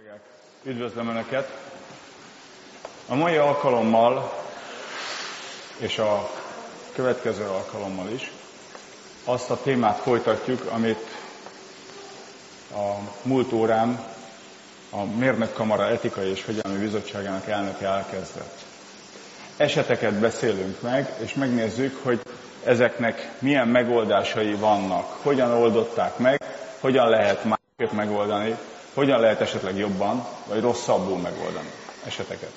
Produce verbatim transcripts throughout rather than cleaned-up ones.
Üdvözlöm Önöket! A mai alkalommal és a következő alkalommal is azt a témát folytatjuk, amit a múlt órán a Mérnökkamara Etikai és Fegyelmi Bizottságának elnöke elkezdett. Eseteket beszélünk meg, és megnézzük, hogy ezeknek milyen megoldásai vannak, hogyan oldották meg, hogyan lehet másképp megoldani, hogyan lehet esetleg jobban vagy rosszabbul megoldani eseteket.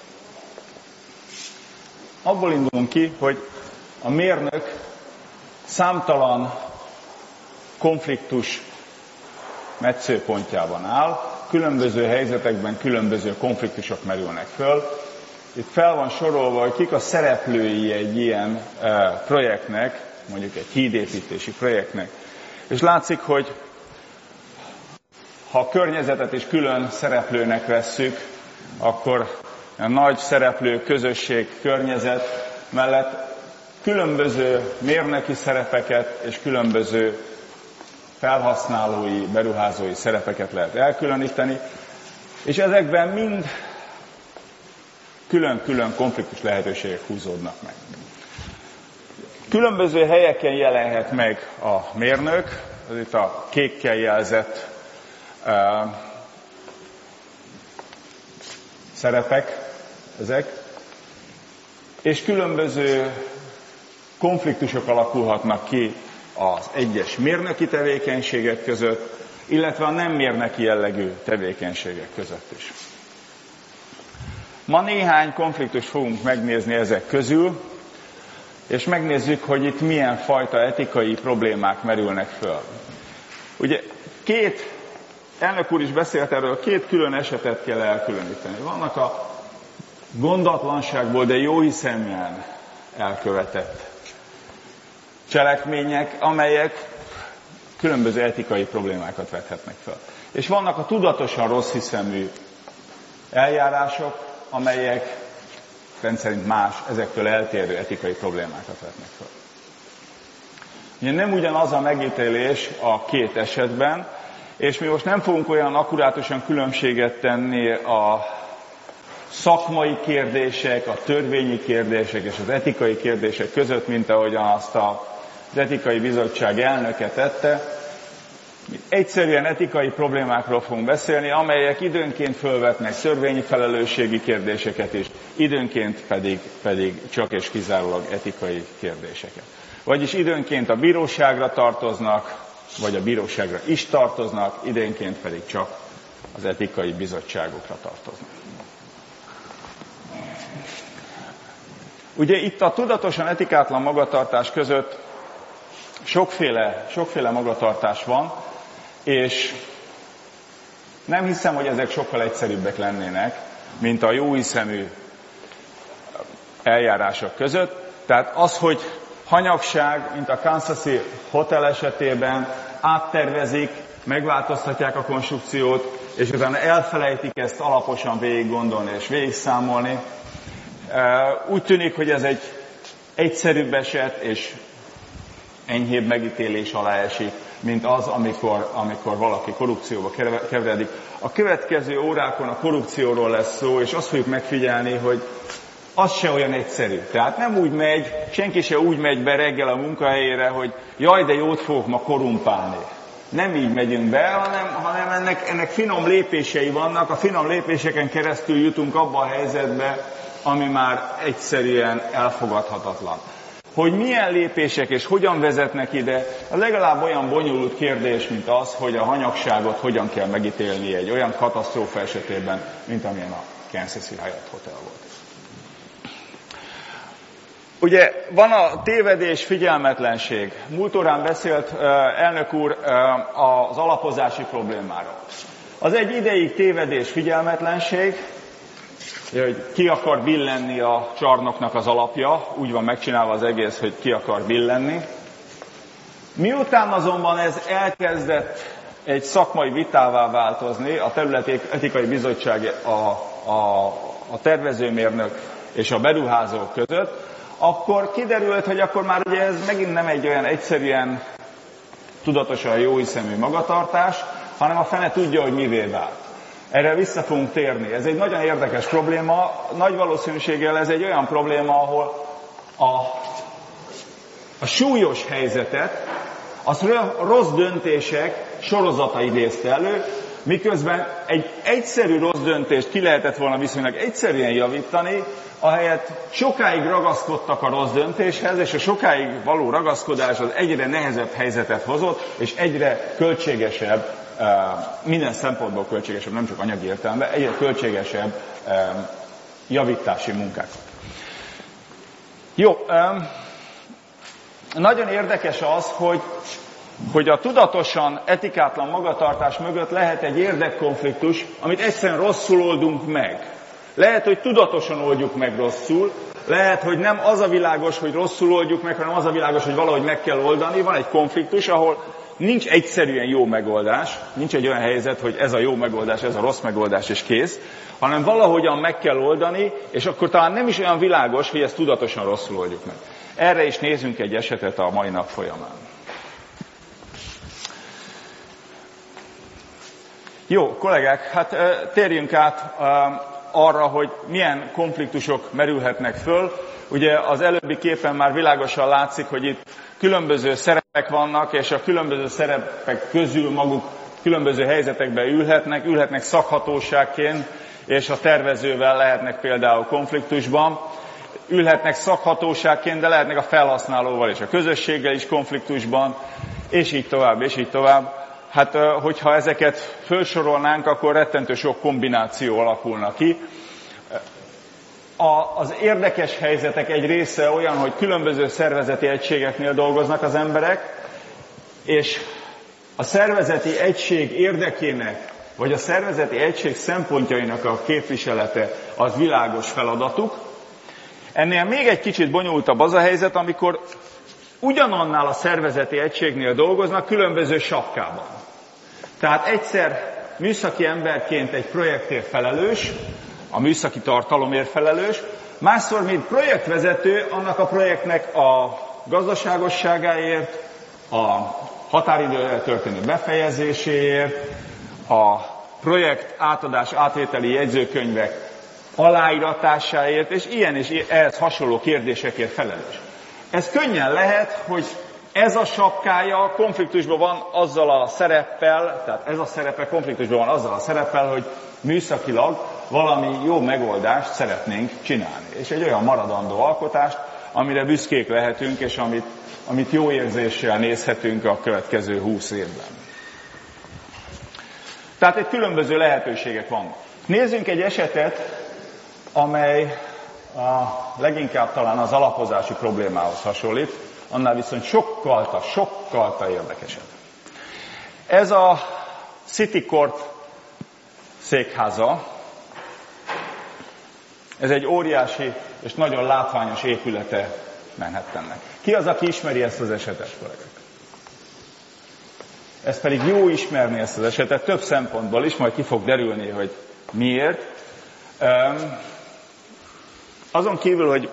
Abból indulunk ki, hogy a mérnök számtalan konfliktus metszőpontjában áll, különböző helyzetekben különböző konfliktusok merülnek föl. Itt fel van sorolva, hogy kik a szereplői egy ilyen e, projektnek, mondjuk egy hídépítési projektnek. És látszik, hogy ha a környezetet is külön szereplőnek vesszük, akkor a nagy szereplő közösség, környezet mellett különböző mérnöki szerepeket és különböző felhasználói, beruházói szerepeket lehet elkülöníteni, és ezekben mind külön-külön konfliktus lehetőségek húzódnak meg. Különböző helyeken jelenhet meg a mérnök, az itt a kékkel jelzett uh, szerepek, ezek, és különböző konfliktusok alakulhatnak ki az egyes mérnöki tevékenységek között, illetve a nem mérnöki jellegű tevékenységek között is. Ma néhány konfliktust fogunk megnézni ezek közül, és megnézzük, hogy itt milyen fajta etikai problémák merülnek föl. Ugye két, elnök úr is beszélt erről, két külön esetet kell elkülöníteni. Vannak a gondatlanságból, de jóhiszeműen elkövetett cselekmények, amelyek különböző etikai problémákat vethetnek fel. És vannak a tudatosan rosszhiszemű eljárások, amelyek rendszerint más, ezektől eltérő etikai problémákat vetnek fel. Ugye nem ugyanaz a megítélés a két esetben, és mi most nem fogunk olyan akkurátusan különbséget tenni a szakmai kérdések, a törvényi kérdések és az etikai kérdések között, mint ahogyan azt az etikai bizottság elnöke tette. Egyszerűen etikai problémákról fogunk beszélni, amelyek időnként fölvetnek törvényi felelősségi kérdéseket is, időnként pedig, pedig csak és kizárólag etikai kérdéseket. Vagyis időnként a bíróságra tartoznak, vagy a bíróságra is tartoznak, időnként pedig csak az etikai bizottságokra tartoznak. Ugye itt a tudatosan etikátlan magatartás között sokféle, sokféle magatartás van, és nem hiszem, hogy ezek sokkal egyszerűbbek lennének, mint a jóhiszemű eljárások között. Tehát az, hogy hanyagság, mint a Kansas-i hotel esetében áttervezik, megváltoztatják a konstrukciót, és utána elfelejtik ezt alaposan végig gondolni és végig számolni. Úgy tűnik, hogy ez egy egyszerűbb eset, és enyhébb megítélés alá esik, mint az, amikor, amikor valaki korrupcióba keveredik. A következő órákon a korrupcióról lesz szó, és azt fogjuk megfigyelni, hogy az se olyan egyszerű. Tehát nem úgy megy, senki se úgy megy be reggel a munkahelyére, hogy jaj, de jót fogok ma korrumpálni. Nem így megyünk be, hanem, hanem ennek, ennek finom lépései vannak, a finom lépéseken keresztül jutunk abba a helyzetbe, ami már egyszerűen elfogadhatatlan. Hogy milyen lépések és hogyan vezetnek ide, az legalább olyan bonyolult kérdés, mint az, hogy a hanyagságot hogyan kell megítélni egy olyan katasztrófa esetében, mint amilyen a Kansas-i Hyatt Hotel volt. Ugye van a tévedés, figyelmetlenség. Múlt órán beszélt elnök úr az alapozási problémáról. Az egy ideig tévedés, figyelmetlenség, hogy ki akar billenni a csarnoknak az alapja, úgy van megcsinálva az egész, hogy ki akar billenni. Miután azonban ez elkezdett egy szakmai vitává változni, a területi etikai bizottság, a, a, a tervezőmérnök és a beruházók között, akkor kiderült, hogy akkor már ugye ez megint nem egy olyan egyszerűen tudatosan jóhiszemű magatartás, hanem a fene tudja, hogy mivé vált. Erre vissza fogunk térni. Ez egy nagyon érdekes probléma. Nagy valószínűséggel ez egy olyan probléma, ahol a, a súlyos helyzetet, az rossz döntések sorozata idézte elő, miközben egy egyszerű rossz döntést ki lehetett volna viszonylag egyszerűen javítani, ahelyett sokáig ragaszkodtak a rossz döntéshez, és a sokáig való ragaszkodás az egyre nehezebb helyzetet hozott, és egyre költségesebb, minden szempontból költségesebb, nem csak anyagi értelemben, egyre költségesebb javítási munkákat. Jó, nagyon érdekes az, hogy hogy a tudatosan etikátlan magatartás mögött lehet egy érdekkonfliktus, amit egyszerűen rosszul oldunk meg. Lehet, hogy tudatosan oldjuk meg rosszul, lehet, hogy nem az a világos, hogy rosszul oldjuk meg, hanem az a világos, hogy valahogy meg kell oldani. Van egy konfliktus, ahol nincs egyszerűen jó megoldás, nincs egy olyan helyzet, hogy ez a jó megoldás, ez a rossz megoldás, és kész, hanem valahogyan meg kell oldani, és akkor talán nem is olyan világos, hogy ezt tudatosan rosszul oldjuk meg. Erre is nézzünk egy esetet a mai nap folyamán. Jó, kollégák, hát térjünk át arra, hogy milyen konfliktusok merülhetnek föl. Ugye az előbbi képen már világosan látszik, hogy itt különböző szerepek vannak, és a különböző szerepek közül maguk különböző helyzetekben ülhetnek, ülhetnek szakhatóságként, és a tervezővel lehetnek például konfliktusban. Ülhetnek szakhatóságként, de lehetnek a felhasználóval és a közösséggel is konfliktusban, és így tovább, és így tovább. Hát, hogyha ezeket felsorolnánk, akkor rettentő sok kombináció alakulna ki. Az érdekes helyzetek egy része olyan, hogy különböző szervezeti egységeknél dolgoznak az emberek, és a szervezeti egység érdekének, vagy a szervezeti egység szempontjainak a képviselete az világos feladatuk. Ennél még egy kicsit bonyolultabb az a helyzet, amikor ugyanannál a szervezeti egységnél dolgoznak különböző sapkában. Tehát egyszer műszaki emberként egy projektért felelős, a műszaki tartalomért felelős, másszor, mint projektvezető, annak a projektnek a gazdaságosságáért, a határidőre történő befejezéséért, a projekt átadás átvételi jegyzőkönyvek aláíratásáért, és ilyen és ehhez hasonló kérdésekért felelős. Ez könnyen lehet, hogy ez a sapkája konfliktusban van azzal a szereppel, tehát ez a szerepe konfliktusban van azzal a szereppel, hogy műszakilag valami jó megoldást szeretnénk csinálni. És egy olyan maradandó alkotást, amire büszkék lehetünk, és amit, amit jó érzéssel nézhetünk a következő húsz évben. Tehát egy különböző lehetőségek vannak. Nézzünk egy esetet, amely a leginkább talán az alapozási problémához hasonlít, annál viszont sokkal, sokkal érdekesebb. Ez a City Court székháza, ez egy óriási és nagyon látványos épülete Manhattannek. Ki az, aki ismeri ezt az esetet, kollégák? Ez pedig jó ismerni ezt az esetet, több szempontból is, majd ki fog derülni, hogy miért. Um, azon kívül, hogy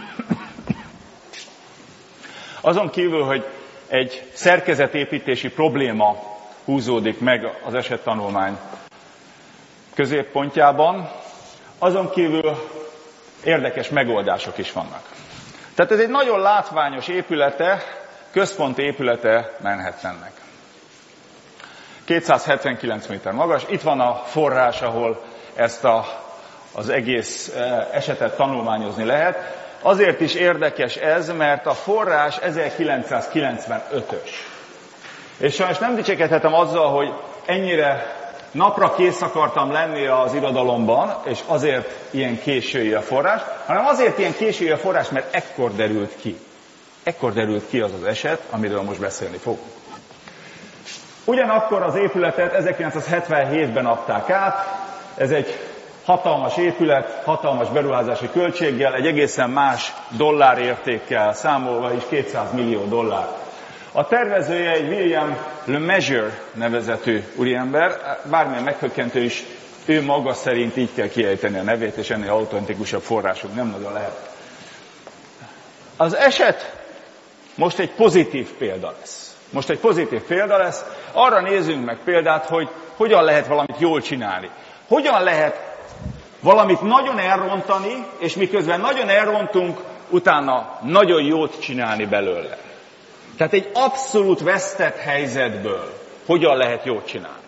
azon kívül, hogy egy szerkezetépítési probléma húzódik meg az esettanulmány középpontjában, azon kívül érdekes megoldások is vannak. Tehát ez egy nagyon látványos épülete, központi épülete Manhattannek. kétszázhetvenkilenc méter magas. Itt van a forrás, ahol ezt a, az egész esetet tanulmányozni lehet. Azért is érdekes ez, mert a forrás ezerkilencszázkilencvenötös. És sajnos nem dicsekedhetem azzal, hogy ennyire napra kész akartam lenni az irodalomban, és azért ilyen késői a forrás, hanem azért ilyen késői a forrás, mert ekkor derült ki. Ekkor derült ki az az eset, amiről most beszélni fogunk. Ugyanakkor az épületet ezerkilencszázhetvenhétben adták át, ez egy hatalmas épület, hatalmas beruházási költséggel, egy egészen más dollárértékkel számolva is kétszáz millió dollár. A tervezője egy William LeMessurier nevezetű úriember, bármilyen meghökkentő is, ő maga szerint így kell kiejteni a nevét, és ennél autentikusabb forrásunk nem nagyon lehet. Az eset most egy pozitív példa lesz. Most egy pozitív példa lesz. Arra nézzünk meg példát, hogy hogyan lehet valamit jól csinálni. Hogyan lehet valamit nagyon elrontani, és miközben nagyon elrontunk, utána nagyon jót csinálni belőle. Tehát egy abszolút vesztett helyzetből hogyan lehet jót csinálni.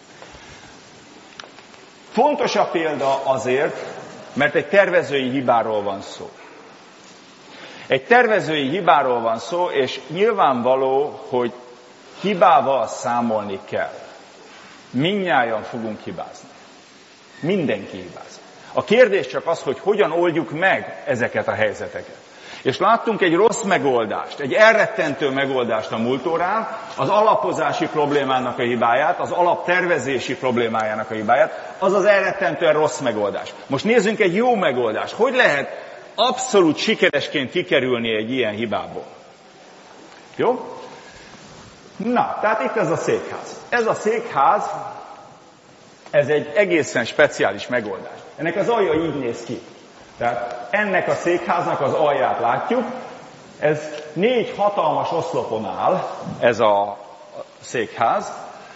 Fontos a példa azért, mert egy tervezői hibáról van szó. Egy tervezői hibáról van szó, és nyilvánvaló, hogy hibával számolni kell. Mindnyájan fogunk hibázni. Mindenki hibázik. A kérdés csak az, hogy hogyan oldjuk meg ezeket a helyzeteket. És láttunk egy rossz megoldást, egy elrettentő megoldást a múlt órán, az alapozási problémának a hibáját, az alaptervezési problémájának a hibáját, az az elrettentően rossz megoldás. Most nézzünk egy jó megoldást. Hogy lehet abszolút sikeresként kikerülni egy ilyen hibából? Jó? Na, tehát itt ez a székház. Ez a székház, ez egy egészen speciális megoldás. Ennek az alja így néz ki. Tehát ennek a székháznak az alját látjuk. Ez négy hatalmas oszlopon áll, ez a székház.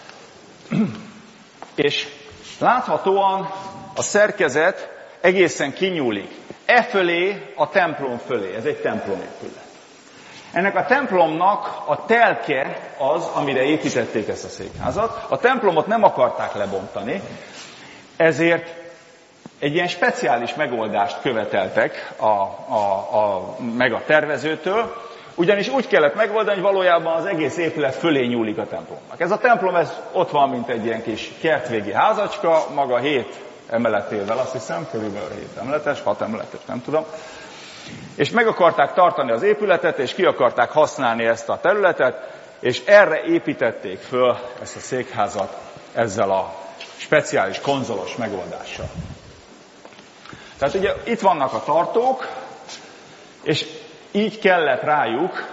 És láthatóan a szerkezet egészen kinyúlik. E fölé, a templom fölé. Ez egy templomépület. Ennek a templomnak a telke az, amire építették ezt a székházat. A templomot nem akarták lebontani, ezért egy ilyen speciális megoldást követeltek a, a, a, meg a tervezőtől, ugyanis úgy kellett megoldani, hogy valójában az egész épület fölé nyúlik a templomnak. Ez a templom ez ott van, mint egy ilyen kis kertvégi házacska, maga hét emeletével, azt hiszem, körülbelül hét emeletes, hat emeletes, nem tudom. És meg akarták tartani az épületet, és ki akarták használni ezt a területet, és erre építették föl ezt a székházat ezzel a speciális konzolos megoldással. Tehát ugye itt vannak a tartók, és így kellett rájuk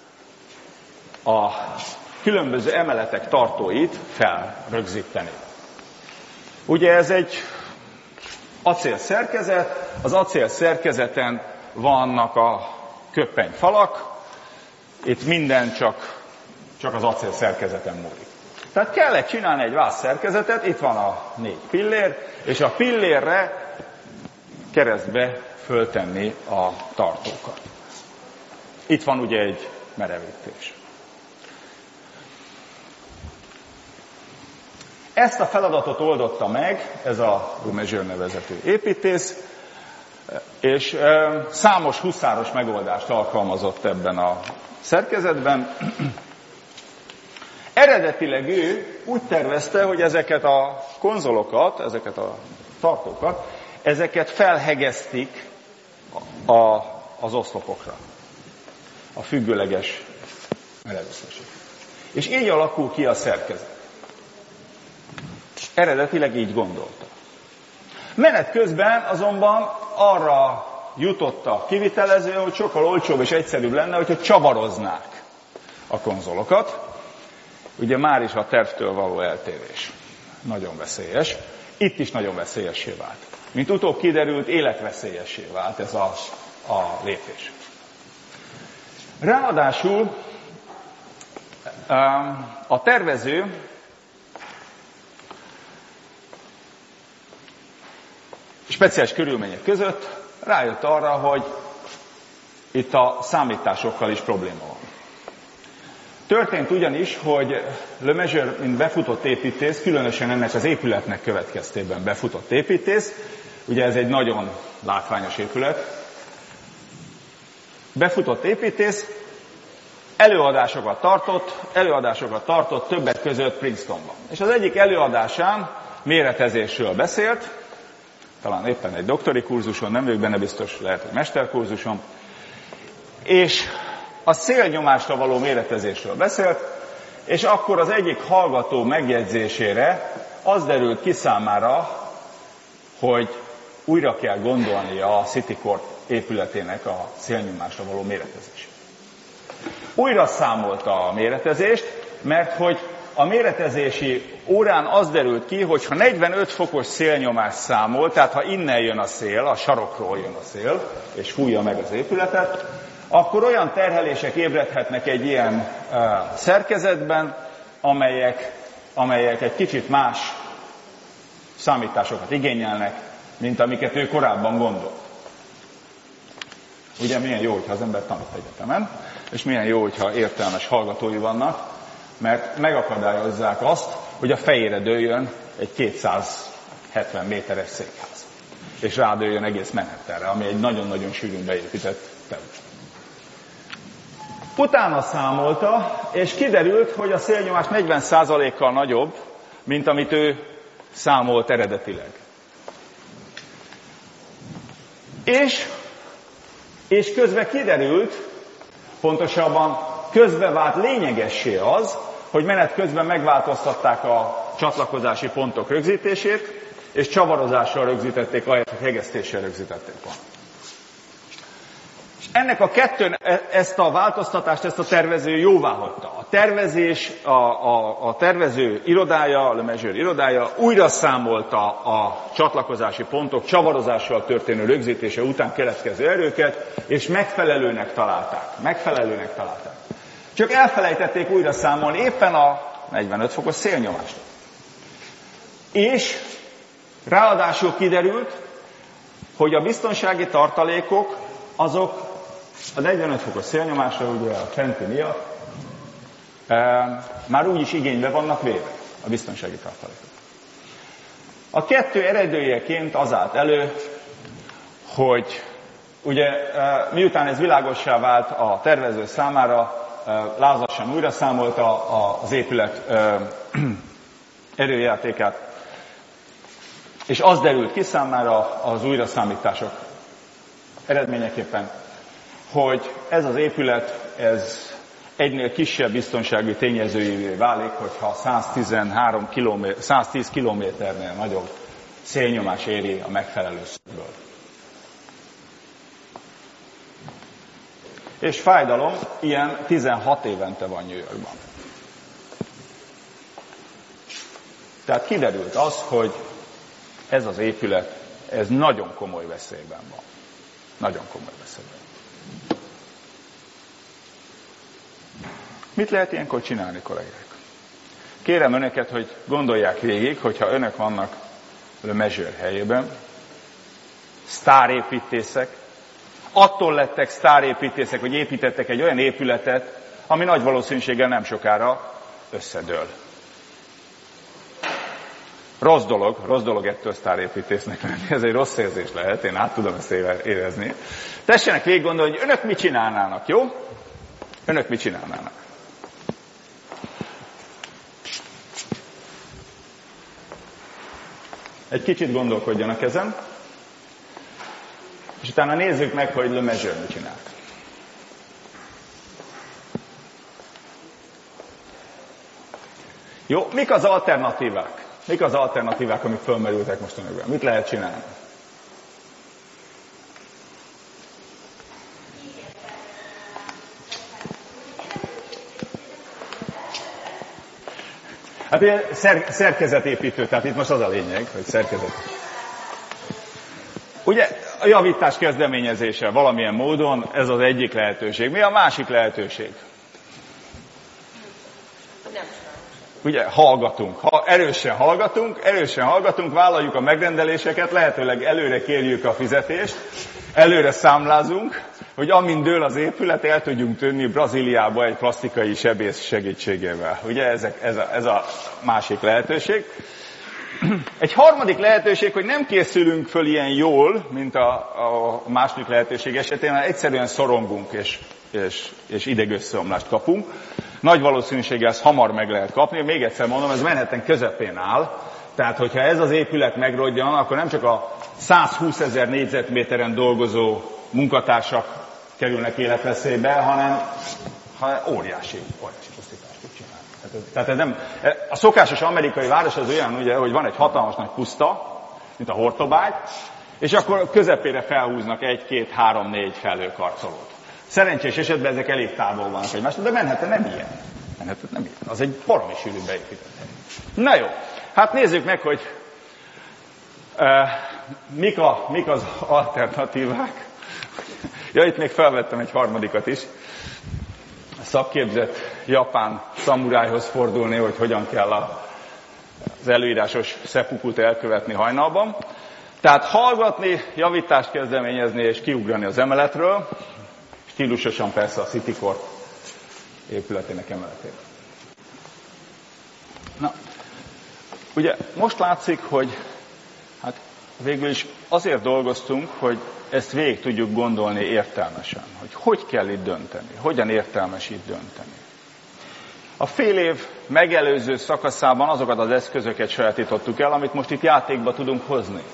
a különböző emeletek tartóit felrögzíteni. Ugye ez egy acél szerkezet, az acél szerkezeten vannak a köppenyfalak, itt minden csak, csak az acél szerkezeten múlik. Tehát kellett csinálni egy vász szerkezetet, itt van a négy pillér, és a pillérre keresztbe föltenni a tartókat. Itt van ugye egy merevítés. Ezt a feladatot oldotta meg ez a Lemessurier nevezetű építész, és e, számos huszáros megoldást alkalmazott ebben a szerkezetben. Eredetileg ő úgy tervezte, hogy ezeket a konzolokat, ezeket a tartókat, ezeket felhegesztik a, az oszlopokra, a függőleges merevítésekre. És így alakul ki a szerkezet. Eredetileg így gondolta. Menet közben azonban arra jutott a kivitelező, hogy sokkal olcsóbb és egyszerűbb lenne, hogyha csavaroznák a konzolokat. Ugye már is a tervtől való eltérés. Nagyon veszélyes. Itt is nagyon veszélyessé vált. Mint utóbb kiderült, életveszélyessé vált ez a, a lépés. Ráadásul a tervező speciális körülmények között rájött arra, hogy itt a számításokkal is probléma van. Történt ugyanis, hogy Lemessurier, mint befutott építész, különösen ennek az épületnek következtében befutott építész, ugye ez egy nagyon látványos épület, befutott építész, előadásokat tartott, előadásokat tartott többek között Princetonban. És az egyik előadásán méretezésről beszélt, talán éppen egy doktori kurzuson, nem vagyok benne biztos, lehet, hogy mesterkurzuson, és a szélnyomásra való méretezésről beszélt, és akkor az egyik hallgató megjegyzésére az derült ki számára, hogy újra kell gondolnia a Citicorp épületének a szélnyomásra való méretezését. Újra számolta a méretezést, mert hogy a méretezési órán az derült ki, hogy ha negyvenöt fokos szélnyomás számol, tehát ha innen jön a szél, a sarokról jön a szél, és fújja meg az épületet, akkor olyan terhelések ébredhetnek egy ilyen uh, szerkezetben, amelyek, amelyek egy kicsit más számításokat igényelnek, mint amiket ő korábban gondolt. Ugye milyen jó, hogyha az ember tanít egyetemen, és milyen jó, hogyha értelmes hallgatói vannak, mert megakadályozzák azt, hogy a fejére dőljön egy kétszázhetven méteres székház, és rádőljön egész Manhattanre, ami egy nagyon-nagyon sűrűn beépített terület. Utána számolta, és kiderült, hogy a szélnyomás negyven százalékkal nagyobb, mint amit ő számolt eredetileg. És, és közben kiderült, pontosabban közbe vált lényegessé az, hogy menet közben megváltoztatták a csatlakozási pontok rögzítését, és csavarozással rögzítették, ahelyett, hogy hegesztéssel rögzítették volna. Ennek a kettőn ezt a változtatást, ezt a tervező jóváhagyta. A tervezés, a, a, a tervező irodája, a LeMessurier irodája újra számolta a csatlakozási pontok csavarozással történő rögzítése után keletkező erőket, és megfelelőnek találták. Megfelelőnek találták. Csak elfelejtették újra számolni éppen a negyvenöt fokos szélnyomást. És ráadásul kiderült, hogy a biztonsági tartalékok azok a negyvenöt fokos szélnyomásra, ugye a fenti miatt, e, már úgyis igénybe vannak véve a biztonsági tartalékok. A kettő eredőjeként az állt elő, hogy ugye e, miután ez világossá vált a tervező számára, e, lázasan újra számolta az épület e, erőjátékát, és az derült ki számára az újraszámítások eredményeképpen, hogy ez az épület, ez egynél kisebb biztonsági tényezőjévé válik, hogyha száztizenhárom kilométer, száztíz kilométernél nagyobb szélnyomás éri a megfelelő szögből. És fájdalom, ilyen tizenhat évente van New Yorkban. Tehát kiderült az, hogy ez az épület, ez nagyon komoly veszélyben van. Nagyon komoly veszélyben. Mit lehet ilyenkor csinálni, kollégák? Kérem önöket, hogy gondolják végig, hogyha önök vannak LeMessurier helyében, sztárépítészek, attól lettek sztárépítészek, hogy építettek egy olyan épületet, ami nagy valószínűséggel nem sokára összedől. Rossz dolog, rossz dolog ettől sztárépítésznek lenni. Ez egy rossz érzés lehet, én át tudom ezt érezni. Tessenek végig gondolni, hogy önök mit csinálnának, jó? Önök mit csinálnának? Egy kicsit gondolkodjanak ezen, és utána nézzük meg, hogy LeMessurier mit csinált. Jó, mik az alternatívák? Mik az alternatívák, amik fölmerültek most önökben? Mit lehet csinálni? Hát ugye szer- szerkezetépítő, tehát itt most az a lényeg, hogy szerkezet. Ugye a javítás kezdeményezése valamilyen módon, ez az egyik lehetőség. Mi a másik lehetőség? Ugye hallgatunk, ha erősen hallgatunk, erősen hallgatunk, vállaljuk a megrendeléseket, lehetőleg előre kérjük a fizetést, előre számlázunk, hogy amint dől az épület, el tudjunk tűnni Brazíliába egy plastikai sebész segítségével. Ugye ezek, ez, a, ez a másik lehetőség. Egy harmadik lehetőség, hogy nem készülünk föl ilyen jól, mint a, a második lehetőség esetén, hanem egyszerűen szorongunk és, és, és idegösszeomlást kapunk. Nagy valószínűséggel ezt hamar meg lehet kapni. Még egyszer mondom, ez Manhattan közepén áll. Tehát, hogyha ez az épület megrodjan, akkor nem csak a százhúszezer négyzetméteren dolgozó munkatársak kerülnek életveszélybe, hanem, hanem óriási, óriási pusztítást tud csinálni. Tehát, ez, tehát ez nem, a szokásos amerikai város az olyan, ugye, hogy van egy hatalmas nagy puszta, mint a Hortobágy, és akkor közepére felhúznak egy, két, három, négy felhőkarcolót. Szerencsés esetben ezek elég távol vannak egymástól, de Manhattan nem ilyen. Manhattan nem ilyen. Az egy baromi sűrű beépített hely. Na jó, hát nézzük meg, hogy uh, mik, a, mik az alternatívák. Ja, itt még felvettem egy harmadikat is. A szakképzett japán szamurájhoz fordulni, hogy hogyan kell a az előírásos szepukut elkövetni hajnalban. Tehát hallgatni, javítást kezdeményezni és kiugrani az emeletről, stílusosan persze a Citycore épületének emeletére. Na, ugye most látszik, hogy hát végül is azért dolgoztunk, hogy ezt végig tudjuk gondolni értelmesen, hogy hogy kell itt dönteni, hogyan értelmes itt dönteni. A fél év megelőző szakaszában azokat az eszközöket sajátítottuk el, amit most itt játékba tudunk hozni.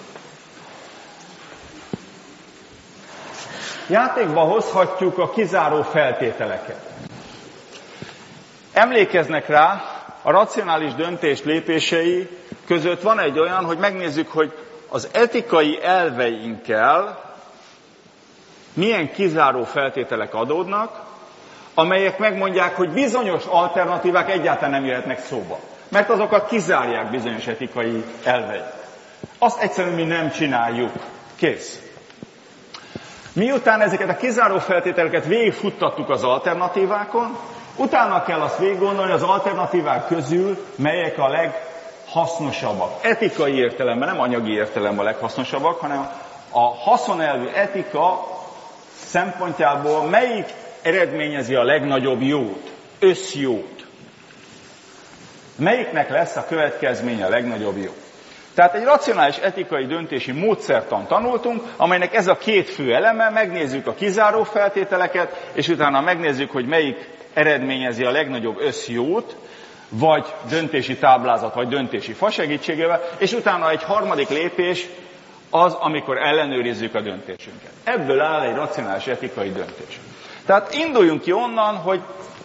Játékba hozhatjuk a kizáró feltételeket. Emlékeznek rá, a racionális döntés lépései között van egy olyan, hogy megnézzük, hogy az etikai elveinkkel milyen kizáró feltételek adódnak, amelyek megmondják, hogy bizonyos alternatívák egyáltalán nem jöhetnek szóba. Mert azokat kizárják bizonyos etikai elveik. Azt egyszerűen mi nem csináljuk. Kész. Miután ezeket a kizáró feltételeket végigfuttattuk az alternatívákon, utána kell azt végiggondolni, az alternatívák közül melyek a leghasznosabbak. Etikai értelemben, nem anyagi értelemben a leghasznosabbak, hanem a haszonelvű etika szempontjából melyik eredményezi a legnagyobb jót, összjót. Melyiknek lesz a következménye a legnagyobb jó? Tehát egy racionális etikai döntési módszertan tanultunk, amelynek ez a két fő eleme, megnézzük a kizáró feltételeket, és utána megnézzük, hogy melyik eredményezi a legnagyobb összjót, vagy döntési táblázat, vagy döntési fa segítségével, és utána egy harmadik lépés az, amikor ellenőrizzük a döntésünket. Ebből áll egy racionális etikai döntés. Tehát induljunk ki onnan, hogy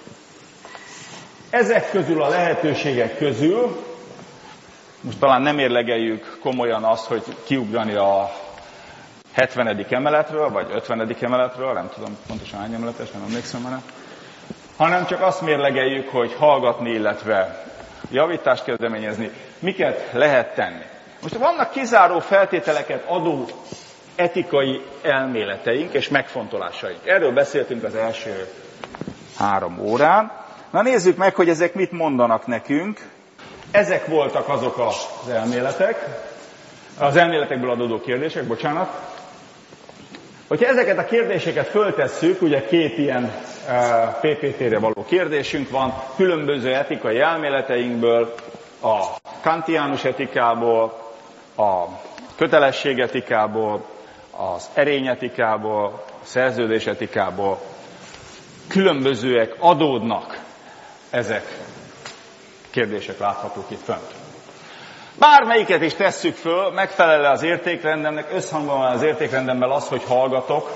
ezek közül a lehetőségek közül, most talán nem érlegeljük komolyan azt, hogy kiugrani a hetvenedik emeletről, vagy ötvenedik emeletről, nem tudom pontosan hány emeletes, nem emlékszem már, hanem csak azt mérlegeljük, hogy hallgatni, illetve javítást kezdeményezni, miket lehet tenni. Most vannak kizáró feltételeket adó etikai elméleteink és megfontolásaink. Erről beszéltünk az első három órán. Na nézzük meg, hogy ezek mit mondanak nekünk. Ezek voltak azok az elméletek, az elméletekből adódó kérdések, bocsánat. Hogyha ezeket a kérdéseket föltesszük, ugye két ilyen pé pé té-re való kérdésünk van, különböző etikai elméleteinkből, a kantiánus etikából, a kötelességetikából, az erényetikából, a szerződésetikából különbözőek adódnak ezek kérdések láthatók itt fönt. Bármelyiket is tesszük föl, megfelel az értékrendemnek, összhangban van az értékrendemmel az, hogy hallgatok.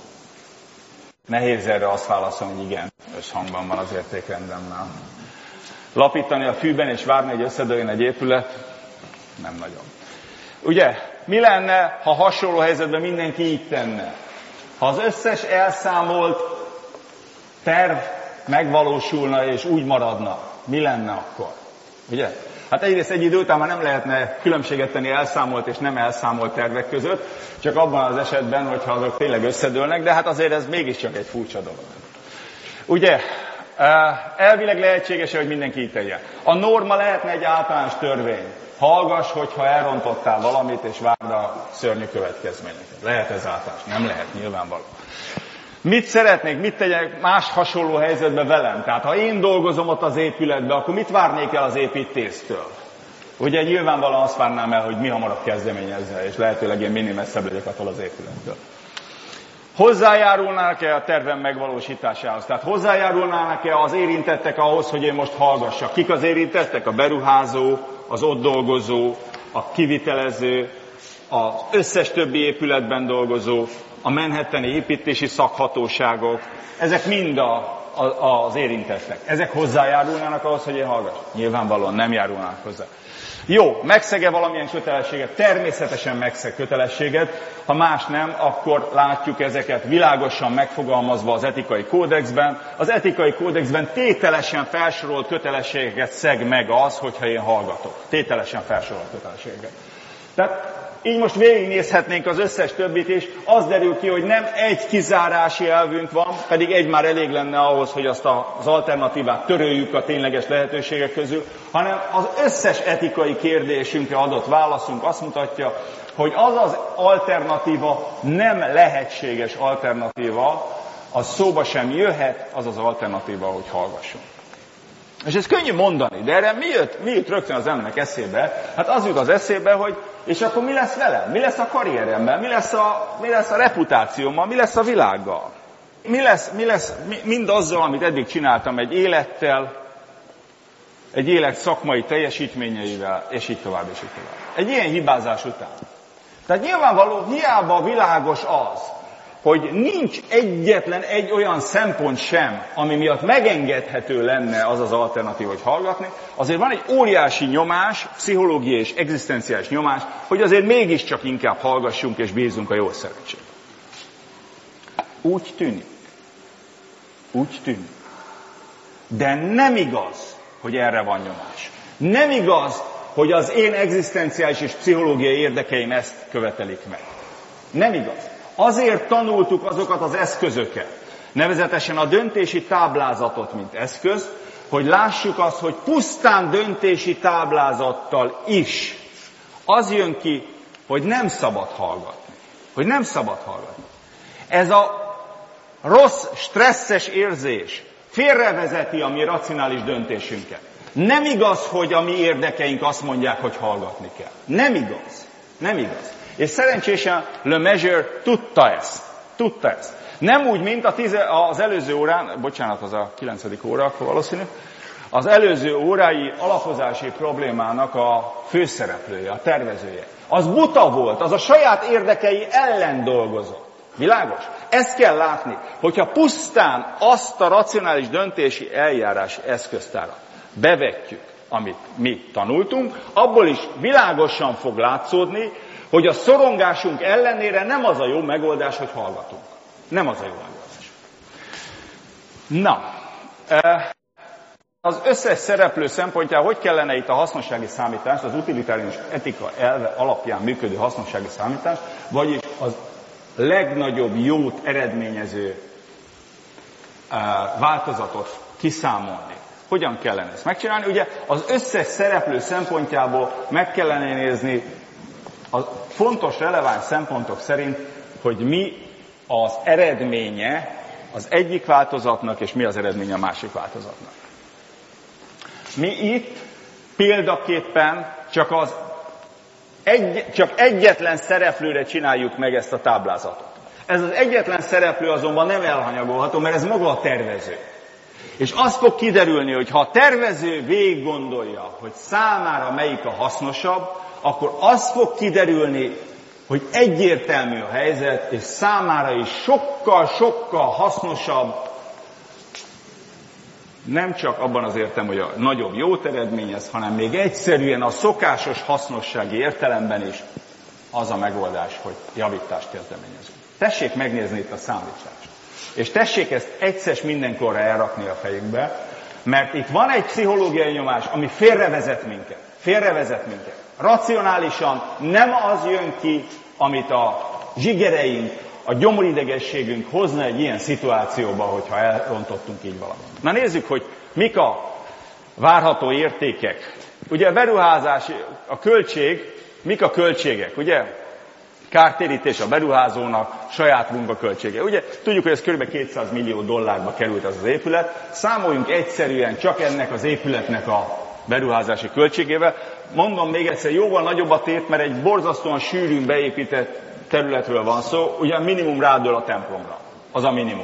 Nehéz erre azt válaszolni, hogy igen, összhangban van az értékrendemmel. Lapítani a fűben és várni, hogy összedőljön egy épület? Nem nagyon. Ugye, mi lenne, ha hasonló helyzetben mindenki így tenne? Ha az összes elszámolt terv megvalósulna és úgy maradna, mi lenne akkor? Ugye? Hát egyrészt egy idő után már nem lehetne különbséget tenni elszámolt és nem elszámolt tervek között, csak abban az esetben, hogyha azok tényleg összedőlnek, de hát azért ez mégiscsak egy furcsa dolog. Ugye, elvileg lehetséges, hogy mindenki így tegye. A norma lehetne egy általános törvény. Hallgass, hogyha elrontottál valamit, és várd a szörnyű következményeket. Lehet ez általános? Nem lehet, nyilvánvaló. Mit szeretnék, mit tegyek más hasonló helyzetben velem? Tehát ha én dolgozom ott az épületben, akkor mit várnék el az építésztől? Ugye nyilvánvalóan azt várnám el, hogy mi hamarabb kezdeményezze, és lehetőleg én minél messzebb legyek attól az épülettől. Hozzájárulnának-e a tervem megvalósításához? Tehát hozzájárulnának-e az érintettek ahhoz, hogy én most hallgassak? Kik az érintettek? A beruházó, az ott dolgozó, a kivitelező, az összes többi épületben dolgozó, a manhattani építési szakhatóságok, ezek mind a, a, az érintettek. Ezek hozzájárulnának ahhoz, hogy én hallgassak? Nyilvánvalóan nem járulnának hozzá. Jó, megszeg-e valamilyen kötelességet? Természetesen megszeg kötelességet. Ha más nem, akkor látjuk ezeket világosan megfogalmazva az etikai kódexben. Az etikai kódexben tételesen felsorolt kötelességeket szeg meg az, hogyha én hallgatok. Tételesen felsorolt kötelességeket. Tehát Így most végignézhetnénk az összes többit, és az derül ki, hogy nem egy kizárási elvünk van, pedig egy már elég lenne ahhoz, hogy azt az alternatívát töröljük a tényleges lehetőségek közül, hanem az összes etikai kérdésünkre adott válaszunk azt mutatja, hogy az az alternatíva nem lehetséges alternatíva, az szóba sem jöhet, az az alternatíva, hogy hallgassunk. És ez könnyű mondani, de erre mi jött, mi jött rögtön az embernek eszébe? Hát az jut az eszébe, hogy és akkor mi lesz velem? Mi lesz a karrieremmel? Mi lesz a, mi lesz a reputációmmal? Mi lesz a világgal? Mi lesz, mi lesz mi, mindazzal, amit eddig csináltam egy élettel, egy élet szakmai teljesítményeivel, és így tovább, és így tovább. Egy ilyen hibázás után. Tehát nyilvánvaló, hiába világos az, hogy nincs egyetlen egy olyan szempont sem, ami miatt megengedhető lenne az az alternatív, hogy hallgatni, azért van egy óriási nyomás, pszichológiai és egzisztenciális nyomás, hogy azért mégiscsak inkább hallgassunk és bízunk a jó szerencsét. Úgy tűnik. Úgy tűnik. De nem igaz, hogy erre van nyomás. Nem igaz, hogy az én egzisztenciális és pszichológiai érdekeim ezt követelik meg. Nem igaz. Azért tanultuk azokat az eszközöket, nevezetesen a döntési táblázatot, mint eszköz, hogy lássuk azt, hogy pusztán döntési táblázattal is az jön ki, hogy nem szabad hallgatni. Hogy nem szabad hallgatni. Ez a rossz, stresszes érzés félrevezeti a mi racionális döntésünket. Nem igaz, hogy a mi érdekeink azt mondják, hogy hallgatni kell. Nem igaz. Nem igaz. És szerencsésen Le Mesurier tudta ezt. Tudta ezt. Nem úgy, mint a tize, az előző órán, bocsánat, az a kilencedik óra, akkor valószínű, az előző órái alapozási problémának a főszereplője, a tervezője. Az buta volt, az a saját érdekei ellen dolgozott. Világos? Ezt kell látni, hogyha pusztán azt a racionális döntési eljárási eszköztárat bevetjük, amit mi tanultunk, abból is világosan fog látszódni, hogy a szorongásunk ellenére nem az a jó megoldás, hogy hallgatunk. Nem az a jó megoldás. Na, az összes szereplő szempontjából hogy kellene itt a hasznossági számítást, az utilitárius etika elve alapján működő hasznossági számítást, vagyis az legnagyobb jót eredményező változatot kiszámolni. Hogyan kellene ezt megcsinálni? Ugye az összes szereplő szempontjából meg kellene nézni a fontos, releváns szempontok szerint, hogy mi az eredménye az egyik változatnak, és mi az eredménye a másik változatnak. Mi itt példaképpen csak, az egy, csak egyetlen szereplőre csináljuk meg ezt a táblázatot. Ez az egyetlen szereplő azonban nem elhanyagolható, mert ez maga a tervező. És az fog kiderülni, hogy ha a tervező végig gondolja, hogy számára melyik a hasznosabb, akkor az fog kiderülni, hogy egyértelmű a helyzet, és számára is sokkal-sokkal hasznosabb, nem csak abban az értem, hogy a nagyobb jót eredményez, hanem még egyszerűen a szokásos hasznossági értelemben is az a megoldás, hogy javítást értelményezünk. Tessék megnézni itt a számítást. És tessék ezt egyszer mindenkorra elrakni a fejükbe, mert itt van egy pszichológiai nyomás, ami félrevezet minket. Félrevezet minket. Racionálisan nem az jön ki, amit a zsigereink, a gyomoridegességünk hozna egy ilyen szituációba, hogyha elrontottunk így valamit. Na nézzük, hogy mik a várható értékek. Ugye a beruházás, a költség, mik a költségek, ugye? Kártérítés a beruházónak, saját munkaköltsége. Ugye tudjuk, hogy ez kb. kétszáz millió dollárba került az az épület. Számoljunk egyszerűen csak ennek az épületnek a beruházási költségével. Mondom még egyszer, jóval nagyobb a tét, mert egy borzasztóan sűrűn beépített területről van szó, ugye minimum rádől a templomra. Az a minimum.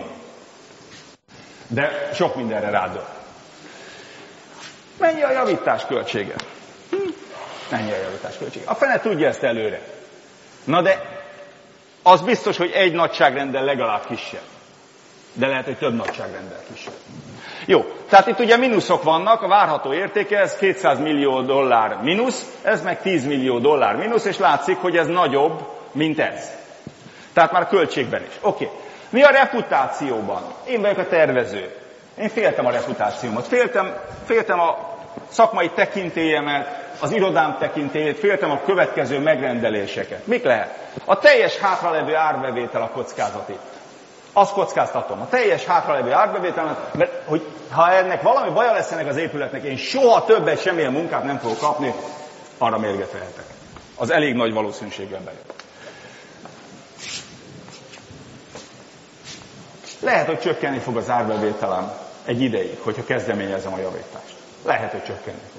De sok mindenre rádől. Mennyi a javítás költsége? Hm? Mennyi a javítás költsége? A fene tudja ezt előre. Na de az biztos, hogy egy nagyságrenddel legalább kisebb. De lehet, hogy több nagyságrenddel kisebb. Jó, tehát itt ugye mínuszok vannak, a várható értéke, ez kétszáz millió dollár mínusz, ez meg tíz millió dollár mínusz, és látszik, hogy ez nagyobb, mint ez. Tehát már költségben is. Oké. Okay. Mi a reputációban? Én vagyok a tervező. Én féltem a reputációmat. Féltem, féltem a szakmai tekintélyemet, az irodám tekintélyét, féltem a következő megrendeléseket. Mik lehet? A teljes hátralevő árbevétel a kockázati. Azt kockáztatom. A teljes hátralevő árbevétel, mert hogy ha ennek valami baja lesz ennek az épületnek, én soha többet semmilyen munkát nem fogok kapni, arra mérget vehetek. Az elég nagy valószínűséggel bejön. Lehet, hogy csökkenni fog az árbevételem egy ideig, hogyha kezdeményezem a javítást. Lehet, hogy csökkenni fog.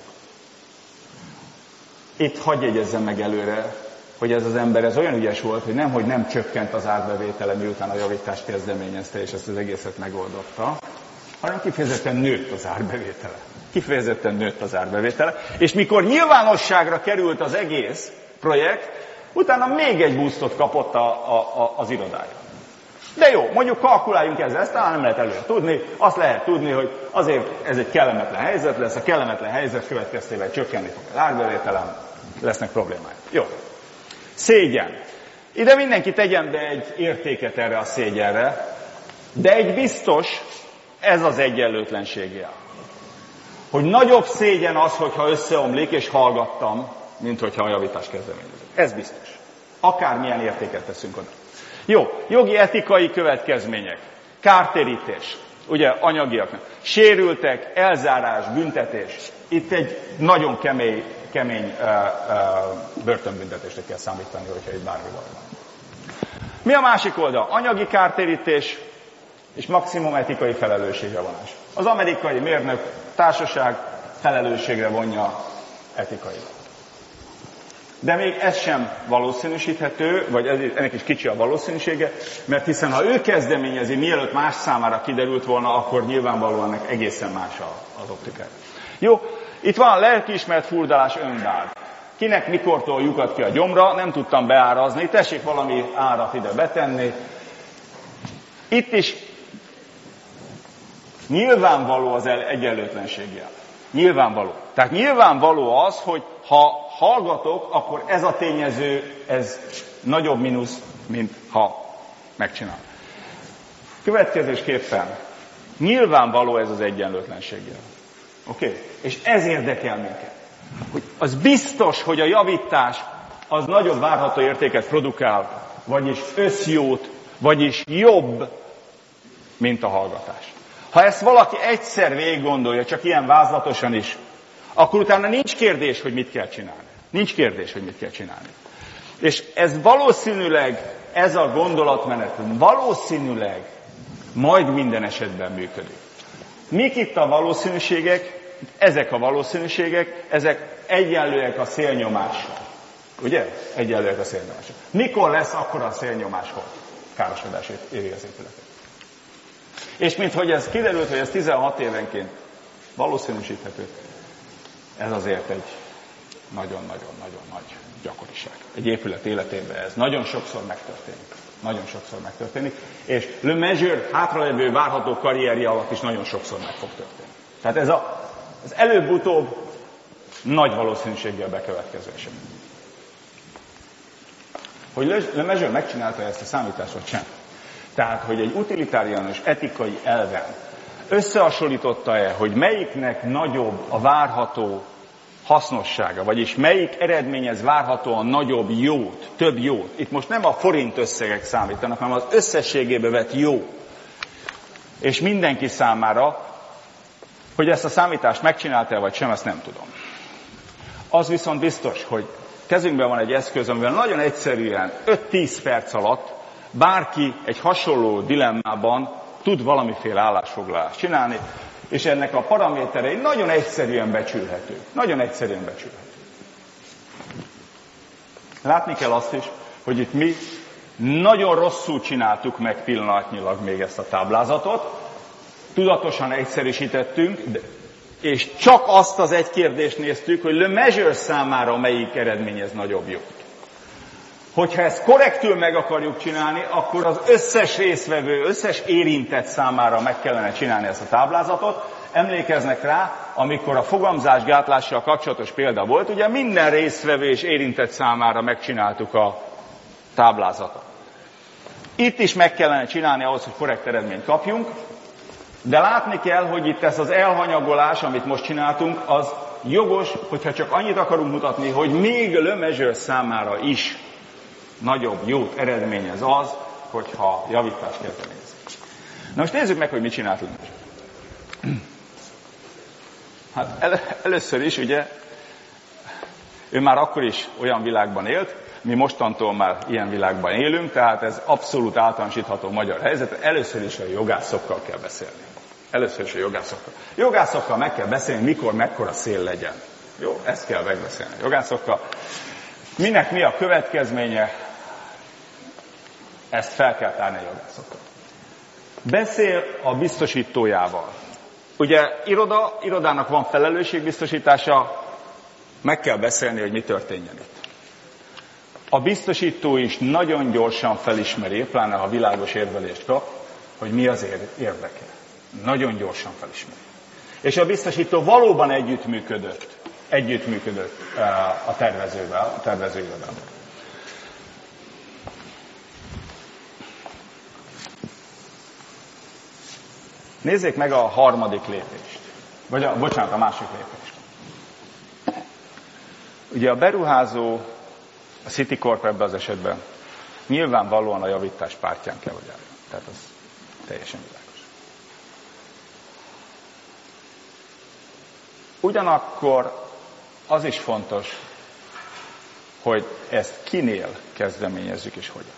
Itt hadd jegyezzem meg előre, hogy ez az ember ez olyan ügyes volt, hogy nemhogy nem csökkent az árbevétele, miután a javítást kezdeményezte, és ezt az egészet megoldotta, hanem kifejezetten nőtt az árbevétele. Kifejezetten nőtt az árbevétele. És mikor nyilvánosságra került az egész projekt, utána még egy boostot kapott a, a, a, az irodája. De jó, mondjuk kalkuláljunk ezzel, ezt talán nem lehet előre tudni, azt lehet tudni, hogy azért ez egy kellemetlen helyzet lesz, a kellemetlen helyzet következtében csökkenni fog az árbevételem, lesznek problémák. Jó. Szégyen. Ide mindenki tegyen be egy értéket erre a szégyenre, de egy biztos, ez az egyenlőtlensége. Hogy nagyobb szégyen az, hogyha összeomlik, és hallgattam, mint hogyha a javítás kezdeményezett. Ez biztos. Akármilyen értéket teszünk oda. Jó, jogi etikai következmények. Kártérítés. Ugye anyagiaknak. Sérültek, elzárás, büntetés. Itt egy nagyon kemény, kemény uh, uh, börtönbüntetésre kell számítani, hogyha itt bármi van. Mi a másik oldal? Anyagi kártérítés és maximum etikai felelősségre vonás. Az amerikai mérnök társaság felelősségre vonja etikai. De még ez sem valószínűsíthető, vagy ez, ennek is kicsi a valószínűsége, mert hiszen ha ő kezdeményezi, mielőtt más számára kiderült volna, akkor nyilvánvalóan ennek egészen más az optikája. Jó, itt van lelkiismert furdalás, önvád. Kinek mikortól lyukat ki a gyomra, nem tudtam beárazni, tessék valami árat ide betenni. Itt is nyilvánvaló az egyenlőtlenséggel. Nyilvánvaló. Tehát nyilvánvaló az, hogy ha hallgatok, akkor ez a tényező, ez nagyobb mínusz, mint ha megcsinál. Következésképpen nyilvánvaló ez az egyenlőtlenséggel. Oké? Okay? És ez érdekel minket. Hogy az biztos, hogy a javítás az nagyobb várható értéket produkál, vagyis összjót, vagyis jobb, mint a hallgatás. Ha ezt valaki egyszer végig gondolja, csak ilyen vázlatosan is, akkor utána nincs kérdés, hogy mit kell csinálni. Nincs kérdés, hogy mit kell csinálni. És ez valószínűleg, ez a gondolatmenet valószínűleg majd minden esetben működik. Mik itt a valószínűségek? Ezek a valószínűségek, ezek egyenlőek a szélnyomással. Ugye? Egyenlőek a szélnyomással. Mikor lesz akkora a szélnyomás, hogy károsodás éri az épületet? És minthogy ez kiderült, hogy ez tizenhat évenként valószínűsíthető, ez azért egy nagyon-nagyon-nagyon nagy gyakoriság. Egy épület életében ez nagyon sokszor megtörténik. Nagyon sokszor megtörténik. És Le Mesurier hátralevő várható karrierje alatt is nagyon sokszor meg fog történni. Tehát ez a, az előbb-utóbb nagy valószínűséggel bekövetkező eset. Hogy Le Mesurier megcsinálta ezt a számítást, vagy sem. Tehát, hogy egy utilitáriánus etikai elven összehasonlította-e, hogy melyiknek nagyobb a várható hasznossága, vagyis melyik eredményez várhatóan nagyobb jót, több jót. Itt most nem a forint összegek számítanak, hanem az összességébe vett jó. És mindenki számára, hogy ezt a számítást megcsinálta-e, vagy sem, ezt nem tudom. Az viszont biztos, hogy kezünkben van egy eszköz, amivel nagyon egyszerűen öt-tíz perc alatt bárki egy hasonló dilemmában tud valamiféle állásfoglalást csinálni, és ennek a paraméterei nagyon egyszerűen becsülhető. Nagyon egyszerűen becsülhető. Látni kell azt is, hogy itt mi nagyon rosszul csináltuk meg pillanatnyilag még ezt a táblázatot, tudatosan egyszerűsítettünk, de, és csak azt az egy kérdést néztük, hogy Le Mesurier számára melyik eredményez nagyobb jót. Hogyha ezt korrektül meg akarjuk csinálni, akkor az összes résztvevő, összes érintett számára meg kellene csinálni ezt a táblázatot. Emlékeznek rá, amikor a fogamzásgátlással kapcsolatos példa volt, ugye minden résztvevő és érintett számára megcsináltuk a táblázatot. Itt is meg kellene csinálni ahhoz, hogy korrekt eredményt kapjunk, de látni kell, hogy itt ez az elhanyagolás, amit most csináltunk, az jogos, hogyha csak annyit akarunk mutatni, hogy még Le Mesurier számára is nagyobb jót eredményez az, hogyha javítást kezdeményez. Na most nézzük meg, hogy mit csinált Le Mesurier. Hát el, először is, ugye, ő már akkor is olyan világban élt, mi mostantól már ilyen világban élünk, tehát ez abszolút általánosítható magyar helyzet. Először is a jogászokkal kell beszélni. Először is a jogászokkal. Jogászokkal meg kell beszélni, mikor, mekkora szél legyen. Jó, ezt kell megbeszélni a jogászokkal. Minek mi a következménye, ezt fel kell tárni a jogászokkal. Beszél a biztosítójával. Ugye iroda, irodának van felelősségbiztosítása, meg kell beszélni, hogy mi történjen itt. A biztosító is nagyon gyorsan felismeri, pláne ha világos érvelést kap, hogy mi az érdeke. Nagyon gyorsan felismeri. És a biztosító valóban együttműködött, együttműködött a tervezővel, a tervezőirodával. Nézzék meg a harmadik lépést. Vagy a, bocsánat, a másik lépést. Ugye a beruházó, a Citicorp ebben az esetben nyilvánvalóan a javítás pártján kell, hogy álljon. Tehát az teljesen világos. Ugyanakkor az is fontos, hogy ezt kinél kezdeményezzük és hogyan.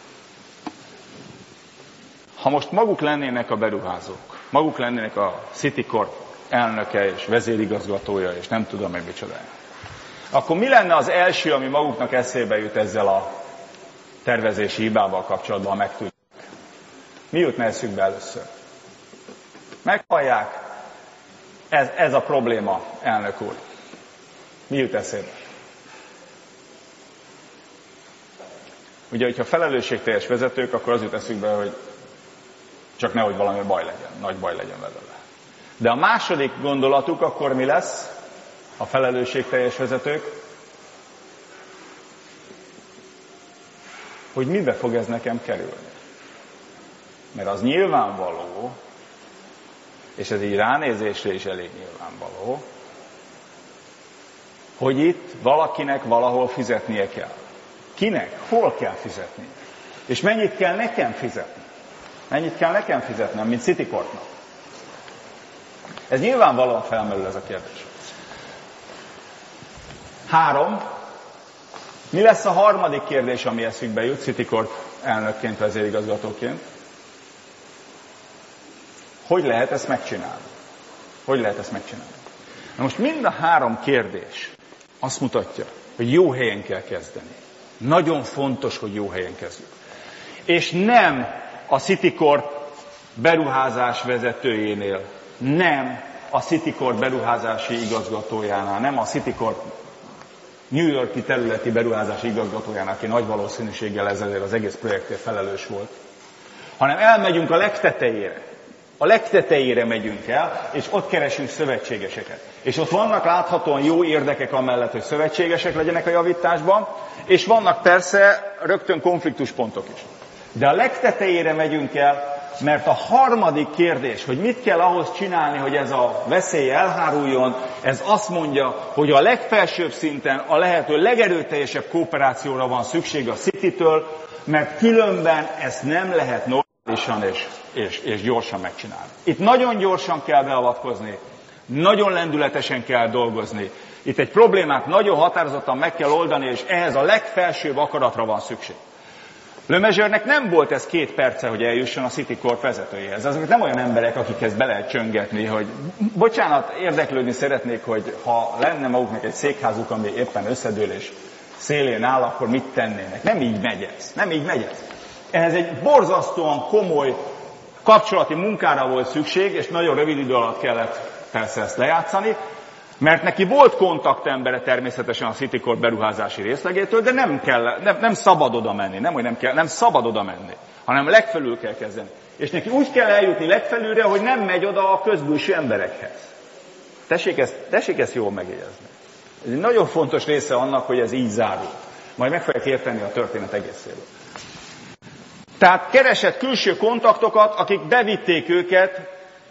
Ha most maguk lennének a beruházók, maguk lennének a Citicorp elnöke és vezérigazgatója, és nem tudom meg micsoda, akkor mi lenne az első, ami maguknak eszébe jut ezzel a tervezési hibával kapcsolatban, ha megtudják? Mi jutna eszükbe először? Meghallják, ez, ez a probléma, elnök úr. Mi jut eszébe? Ugye, hogyha felelősségteljes vezetők, akkor az jut eszükbe, hogy csak nehogy valami baj legyen, nagy baj legyen vele. De a második gondolatuk akkor mi lesz? A felelősségteljes vezetők, hogy mibe fog ez nekem kerülni. Mert az nyilvánvaló, és ez így ránézésre is elég nyilvánvaló, hogy itt valakinek valahol fizetnie kell. Kinek? Hol kell fizetnie? És mennyit kell nekem fizetni? Mennyit kell nekem fizetnem, mint Citicorpnak? Ez nyilvánvalóan felmerül ez a kérdés. Három. Mi lesz a harmadik kérdés, ami eszükbe jut Citicorp elnökként, vezérigazgatóként? Hogy lehet ezt megcsinálni? Hogy lehet ezt megcsinálni? Na most mind a három kérdés azt mutatja, hogy jó helyen kell kezdeni. Nagyon fontos, hogy jó helyen kezdjük. És nem a Citicorp beruházás vezetőjénél, nem a Citicorp beruházási igazgatójánál, nem a Citicorp New York-i területi beruházási igazgatójánál, aki nagy valószínűséggel ezzel az egész projektért felelős volt, hanem elmegyünk a legtetejére. A legtetejére megyünk el, és ott keresünk szövetségeseket. És ott vannak láthatóan jó érdekek amellett, hogy szövetségesek legyenek a javításban, és vannak persze rögtön konfliktuspontok is. De a legtetejére megyünk el, mert a harmadik kérdés, hogy mit kell ahhoz csinálni, hogy ez a veszély elháruljon, ez azt mondja, hogy a legfelsőbb szinten a lehető legerőteljesebb kooperációra van szükség a City-től, mert különben ezt nem lehet normálisan és, és, és gyorsan megcsinálni. Itt nagyon gyorsan kell beavatkozni, nagyon lendületesen kell dolgozni. Itt egy problémát nagyon határozottan meg kell oldani, és ehhez a legfelsőbb akaratra van szükség. Le Mesuriernek nem volt ez két perce, hogy eljusson a Citicorp vezetőjéhez. Azok nem olyan emberek, akikhez be lehet csöngetni, hogy bocsánat, érdeklődni szeretnék, hogy ha lenne maguknak egy székházuk, ami éppen összedőlés szélén áll, akkor mit tennének. Nem így megy ez. Nem így megy ez. Ehhez egy borzasztóan komoly kapcsolati munkára volt szükség, és nagyon rövid idő alatt kellett persze ezt lejátszani, mert neki volt kontaktembere természetesen a Citicorp beruházási részlegétől, de nem, kell, nem, nem szabad oda menni, nem, hogy nem kell, nem szabad oda menni, hanem legfelül kell kezdeni. És neki úgy kell eljutni legfelülre, hogy nem megy oda a közbülső emberekhez. Tessék ezt, tessék ezt jól megjegyezni. Ez egy nagyon fontos része annak, hogy ez így zárul. Majd meg fogják érteni a történet egészéről. Tehát keresett külső kontaktokat, akik bevitték őket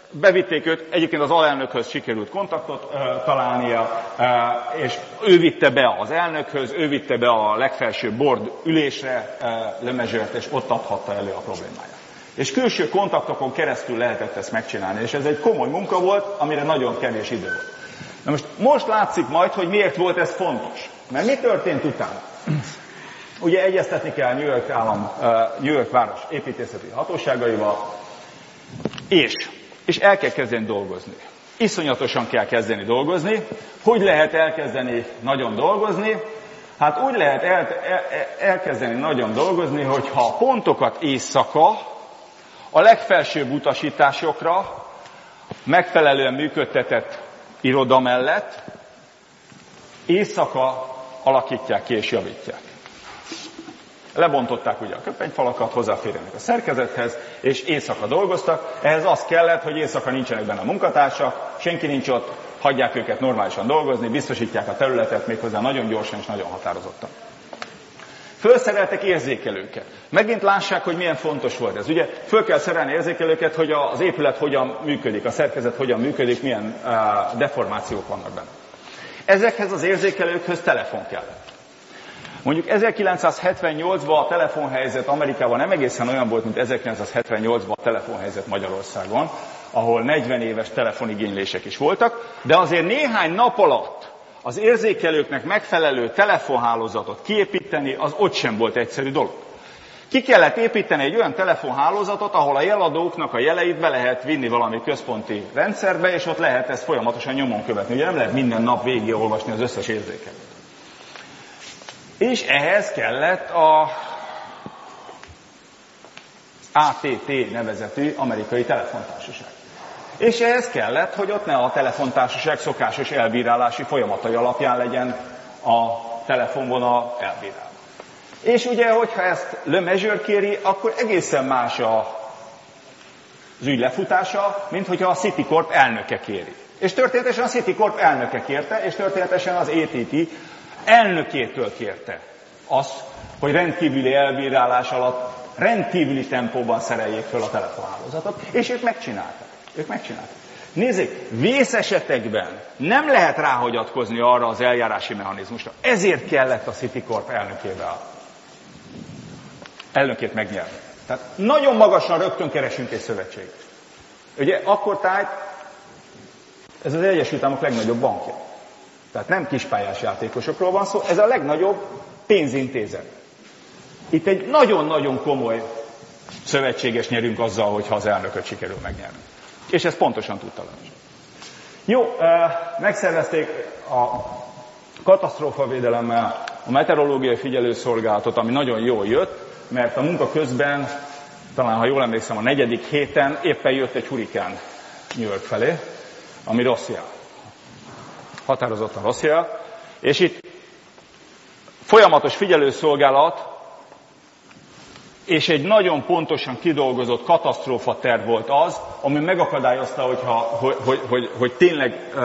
bevitték őt, egyébként az alelnökhöz sikerült kontaktot uh, találnia, uh, és ő vitte be az elnökhöz, ő vitte be a legfelsőbb board ülésre uh, Le Mesurier-t, és ott adhatta elő a problémáját. És külső kontaktokon keresztül lehetett ezt megcsinálni, és ez egy komoly munka volt, amire nagyon kevés idő volt. Na most, most látszik majd, hogy miért volt ez fontos. Mert mi történt utána? Ugye egyeztetni kell New York állam, uh, New York város építészeti hatóságaival, és, és el kell kezdeni dolgozni. Iszonyatosan kell kezdeni dolgozni. Hogy lehet elkezdeni nagyon dolgozni? Hát úgy lehet el, el, elkezdeni nagyon dolgozni, hogyha a pontokat éjszaka a legfelsőbb utasításokra megfelelően működtetett iroda mellett éjszaka alakítják ki és javítják. Lebontották ugye a köpenyfalakat, hozzáférjenek a szerkezethez, és éjszaka dolgoztak. Ehhez az kellett, hogy éjszaka nincsenek benne a munkatársak, senki nincs ott, hagyják őket normálisan dolgozni, biztosítják a területet méghozzá nagyon gyorsan és nagyon határozottan. Fölszereltek érzékelőket. Megint lássák, hogy milyen fontos volt ez. Ugye föl kell szerelni érzékelőket, hogy az épület hogyan működik, a szerkezet hogyan működik, milyen uh, deformációk vannak benne. Ezekhez az érzékelőkhöz telefon kellett. Mondjuk ezerkilencszázhetvennyolcban a telefonhelyzet Amerikában nem egészen olyan volt, mint ezerkilencszázhetvennyolcban a telefonhelyzet Magyarországon, ahol negyven éves telefonigénylések is voltak, de azért néhány nap alatt az érzékelőknek megfelelő telefonhálózatot kiépíteni, az ott sem volt egyszerű dolog. Ki kellett építeni egy olyan telefonhálózatot, ahol a jeladóknak a jeleit be lehet vinni valami központi rendszerbe, és ott lehet ezt folyamatosan nyomon követni. Ugye nem lehet minden nap végigolvasni az összes érzékelőt. És ehhez kellett a á té té nevezetű amerikai telefontársaság. És ehhez kellett, hogy ott ne a telefontársaság szokásos elbírálási folyamatai alapján legyen a telefonvonal elbírálva. És ugye, hogyha ezt Le Mesurier kéri, akkor egészen más az ügy lefutása, mint hogyha a Citicorp elnöke kéri. És történetesen a Citicorp elnöke kérte, és történetesen az á té té elnökétől kérte azt, hogy rendkívüli elbírálás alatt rendkívüli tempóban szereljék föl a telefonhálózatot, és ők megcsinálták. Ők megcsinálták. Nézzék, vészesetekben nem lehet ráhagyatkozni arra az eljárási mechanizmusra. Ezért kellett a Citicorp elnökével elnökét megnyerni. Tehát nagyon magasan rögtön keresünk egy szövetséget. Ugye akkor tájt ez az Egyesült Államok legnagyobb bankja. Tehát nem kispályás játékosokról van szó, ez a legnagyobb pénzintézet. Itt egy nagyon-nagyon komoly szövetséges nyerünk azzal, hogyha az elnököt sikerül megnyerni. És ezt pontosan tudta lenni. Jó, megszervezték a katasztrófavédelemmel a meteorológiai figyelőszolgálatot, ami nagyon jól jött, mert a munka közben, talán ha jól emlékszem, a negyedik héten éppen jött egy hurikán New York felé, ami rossz jel. Határozottan rossz jel. És itt folyamatos figyelőszolgálat és egy nagyon pontosan kidolgozott katasztrófa terv volt az, ami megakadályozta, hogyha, hogy, hogy, hogy, hogy tényleg uh,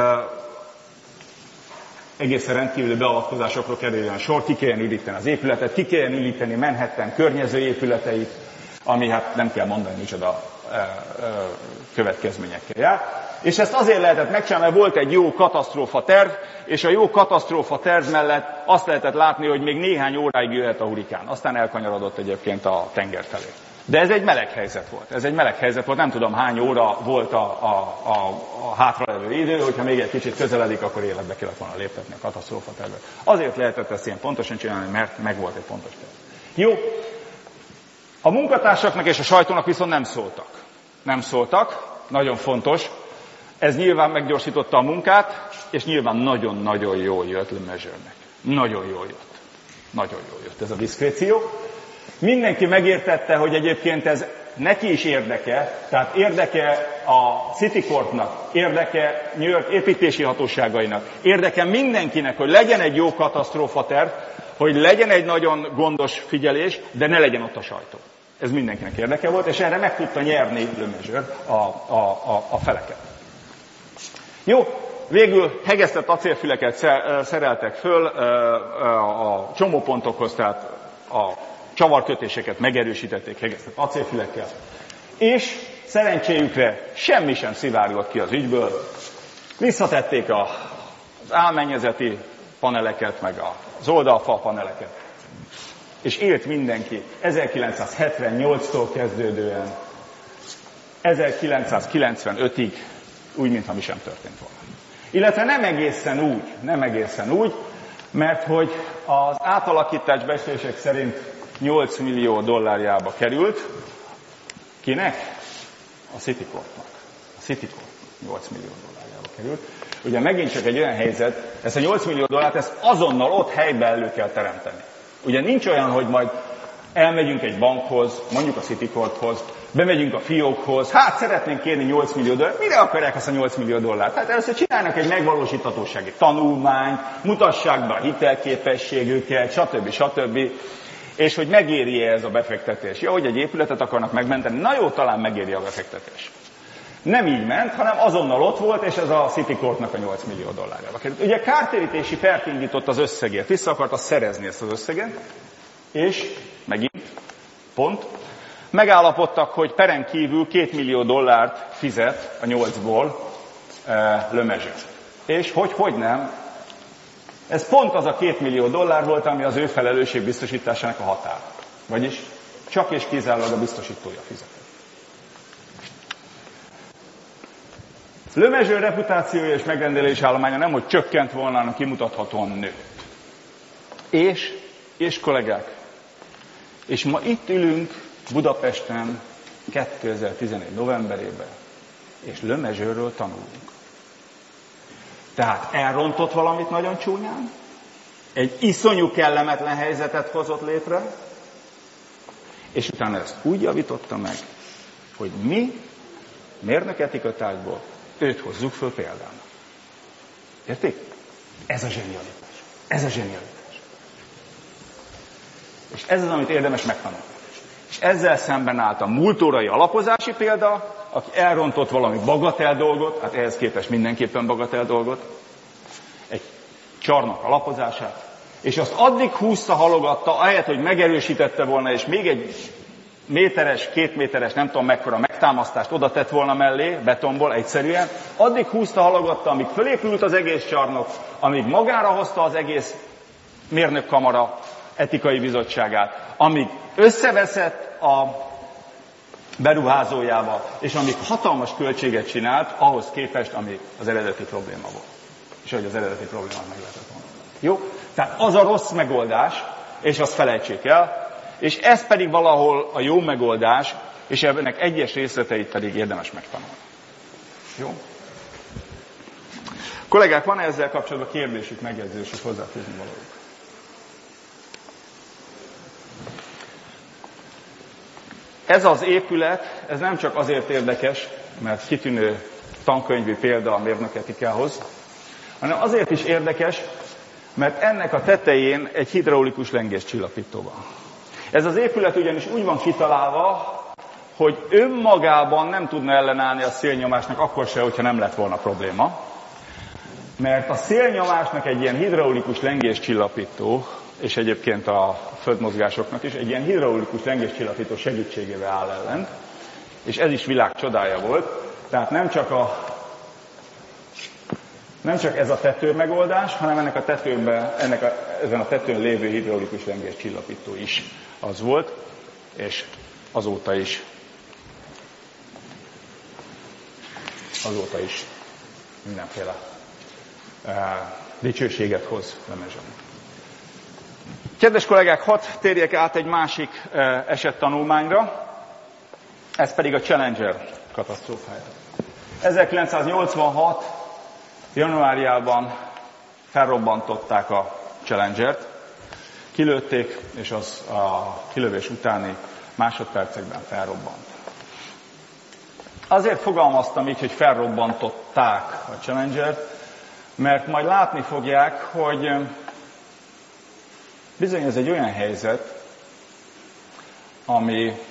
egészen rendkívüli beavatkozásokra kerüljön sor, ki kelljen üríteni az épületet, ki kelljen üríteni Manhattan környező épületeit, ami hát nem kell mondani, micsoda uh, uh, következményekkel jár. És ezt azért lehetett megcsinálni, mert volt egy jó katasztrófa terv, és a jó katasztrófa terv mellett azt lehetett látni, hogy még néhány óráig jöhet a hurikán. Aztán elkanyarodott egyébként a tenger felé. De ez egy meleg helyzet volt. Ez egy meleg helyzet volt, nem tudom hány óra volt a, a, a, a hátralevő idő, hogyha még egy kicsit közeledik, akkor életbe kellett volna léptetni a katasztrófa tervet. Azért lehetett ezt ilyen pontosan csinálni, mert meg volt egy pontos terv. Jó, a munkatársaknak és a sajtónak viszont nem szóltak. Nem szóltak, nagyon fontos. Ez nyilván meggyorsította a munkát, és nyilván nagyon-nagyon jól jött Le Mesuriernek. Nagyon jól jött. Nagyon jól jött ez a diszkréció. Mindenki megértette, hogy egyébként ez neki is érdeke, tehát érdeke a Citicorpnak, érdeke New York építési hatóságainak, érdeke mindenkinek, hogy legyen egy jó katasztrófaterv, hogy legyen egy nagyon gondos figyelés, de ne legyen ott a sajtó. Ez mindenkinek érdeke volt, és erre meg tudta nyerni Le Mesurier a, a, a, a feleket. Jó, végül hegesztett acélfüleket szereltek föl a csomópontokhoz, tehát a csavarkötéseket megerősítették hegesztett acélfülekkel, és Szerencséjükre semmi sem szivárgott ki az ügyből. Visszatették a, az álmennyezeti paneleket, meg az oldalfal paneleket. És élt mindenki ezerkilencszázhetvennyolctól kezdődően ezerkilencszázkilencvenötig úgy, mintha mi sem történt volna. Illetve nem egészen úgy, nem egészen úgy, mert hogy az átalakítás becslések szerint nyolc millió dollárjába került. Kinek? A Citicorpnak. A Citicorp nyolc millió dollárjába került. Ugye megint csak egy olyan helyzet, ezt a nyolc millió dollárt ezt azonnal ott helyben elő kell teremteni. Ugye nincs olyan, hogy majd elmegyünk egy bankhoz, mondjuk a Citicorphoz, bemegyünk a fiókhoz, hát szeretnénk kérni nyolc millió dollárt, mire akarják azt a nyolc millió dollárt? Hát először csinálnak egy megvalósíthatósági tanulmányt, mutassák be a hitelképességüket, stb. stb. És hogy megéri-e ez a befektetés. Ja, hogy egy épületet akarnak megmenteni, na jó, talán megéri a befektetés. Nem így ment, hanem azonnal ott volt, és ez a Citicorpnak a nyolc millió dollárjába került. Ugye kártérítési pert indított az összegért, vissza akarta szerezni ezt az összeget, és megint, pont, megállapodtak, hogy peren kívül két millió dollárt fizet a nyolcból e, Le Mesurier. És hogy, hogy nem, ez pont az a két millió dollár volt, ami az ő felelősségbiztosításának a határ. Vagyis csak és kizárólag a biztosítója fizetett. Le Mesurier reputációja és megrendelési állománya nem, hogy csökkent volna, hanem kimutathatóan nőtt. És, és kollégák, és ma itt ülünk Budapesten kétezer-tizenegy novemberében, és Le Mesurierről tanulunk. Tehát elrontott valamit nagyon csúnyán, egy iszonyú kellemetlen helyzetet hozott létre, és utána ezt úgy javította meg, hogy mi, mérnöketikatárgyból, őt hozzuk föl példának. Értik? Ez a zsenialitás. Ez a zsenialitás. És ez az, amit érdemes megtanulni. És ezzel szemben állt a múltórai alapozási példa, aki elrontott valami bagatel dolgot, hát ehhez képest mindenképpen bagatel dolgot, egy csarnok alapozását, és azt addig húzta, halogatta, ahelyett, hogy megerősítette volna, és még egy méteres, két méteres, nem tudom mekkora megtámasztást oda tett volna mellé, betonból egyszerűen, addig húzta, halogatta, amíg fölépült az egész csarnok, amíg magára hozta az egész mérnökkamara etikai bizottságát, amíg összeveszett a beruházójával, és amíg hatalmas költséget csinált, ahhoz képest, ami az eredeti probléma volt. És hogy az eredeti problémát meg lehetett volna. Jó? Tehát az a rossz megoldás, és azt felejtsék el, és ez pedig valahol a jó megoldás, és ennek egyes részleteit pedig érdemes megtanulni. Jó? Kollégák, van-e ezzel kapcsolatban kérdésük, megjegyzésük, hozzáfűzni valójuk? Ez az épület, ez nem csak azért érdekes, mert kitűnő tankönyvi példa a mérnöketikához, hanem azért is érdekes, mert ennek a tetején egy hidraulikus lengéscsillapító van. Ez az épület ugyanis úgy van kitalálva, hogy önmagában nem tudna ellenállni a szélnyomásnak, akkor se, hogyha nem lett volna probléma. Mert a szélnyomásnak egy ilyen hidraulikus lengéscsillapító, és egyébként a földmozgásoknak is egy ilyen hidraulikus lengéscsillapító segítségével áll ellen, és ez is világ csodája volt. Tehát nem csak, a, nem csak ez a tető megoldás, hanem ennek a tetőben, ennek a, ezen a tetőn lévő hidraulikus lengéscsillapító is az volt, és azóta is azóta is mindenféle uh, dicsőséget hoz Le Mesuriernek. Kedves kollégák, hadd térjek át egy másik uh, esettanulmányra, ez pedig a Challenger katasztrófája. ezerkilencszáznyolcvanhat. januárjában felrobbantották a Challengert, kilőtték, és az a kilövés utáni másodpercekben felrobbant. Azért fogalmaztam így, hogy felrobbantották a Challengert, mert majd látni fogják, hogy bizony ez egy olyan helyzet, ami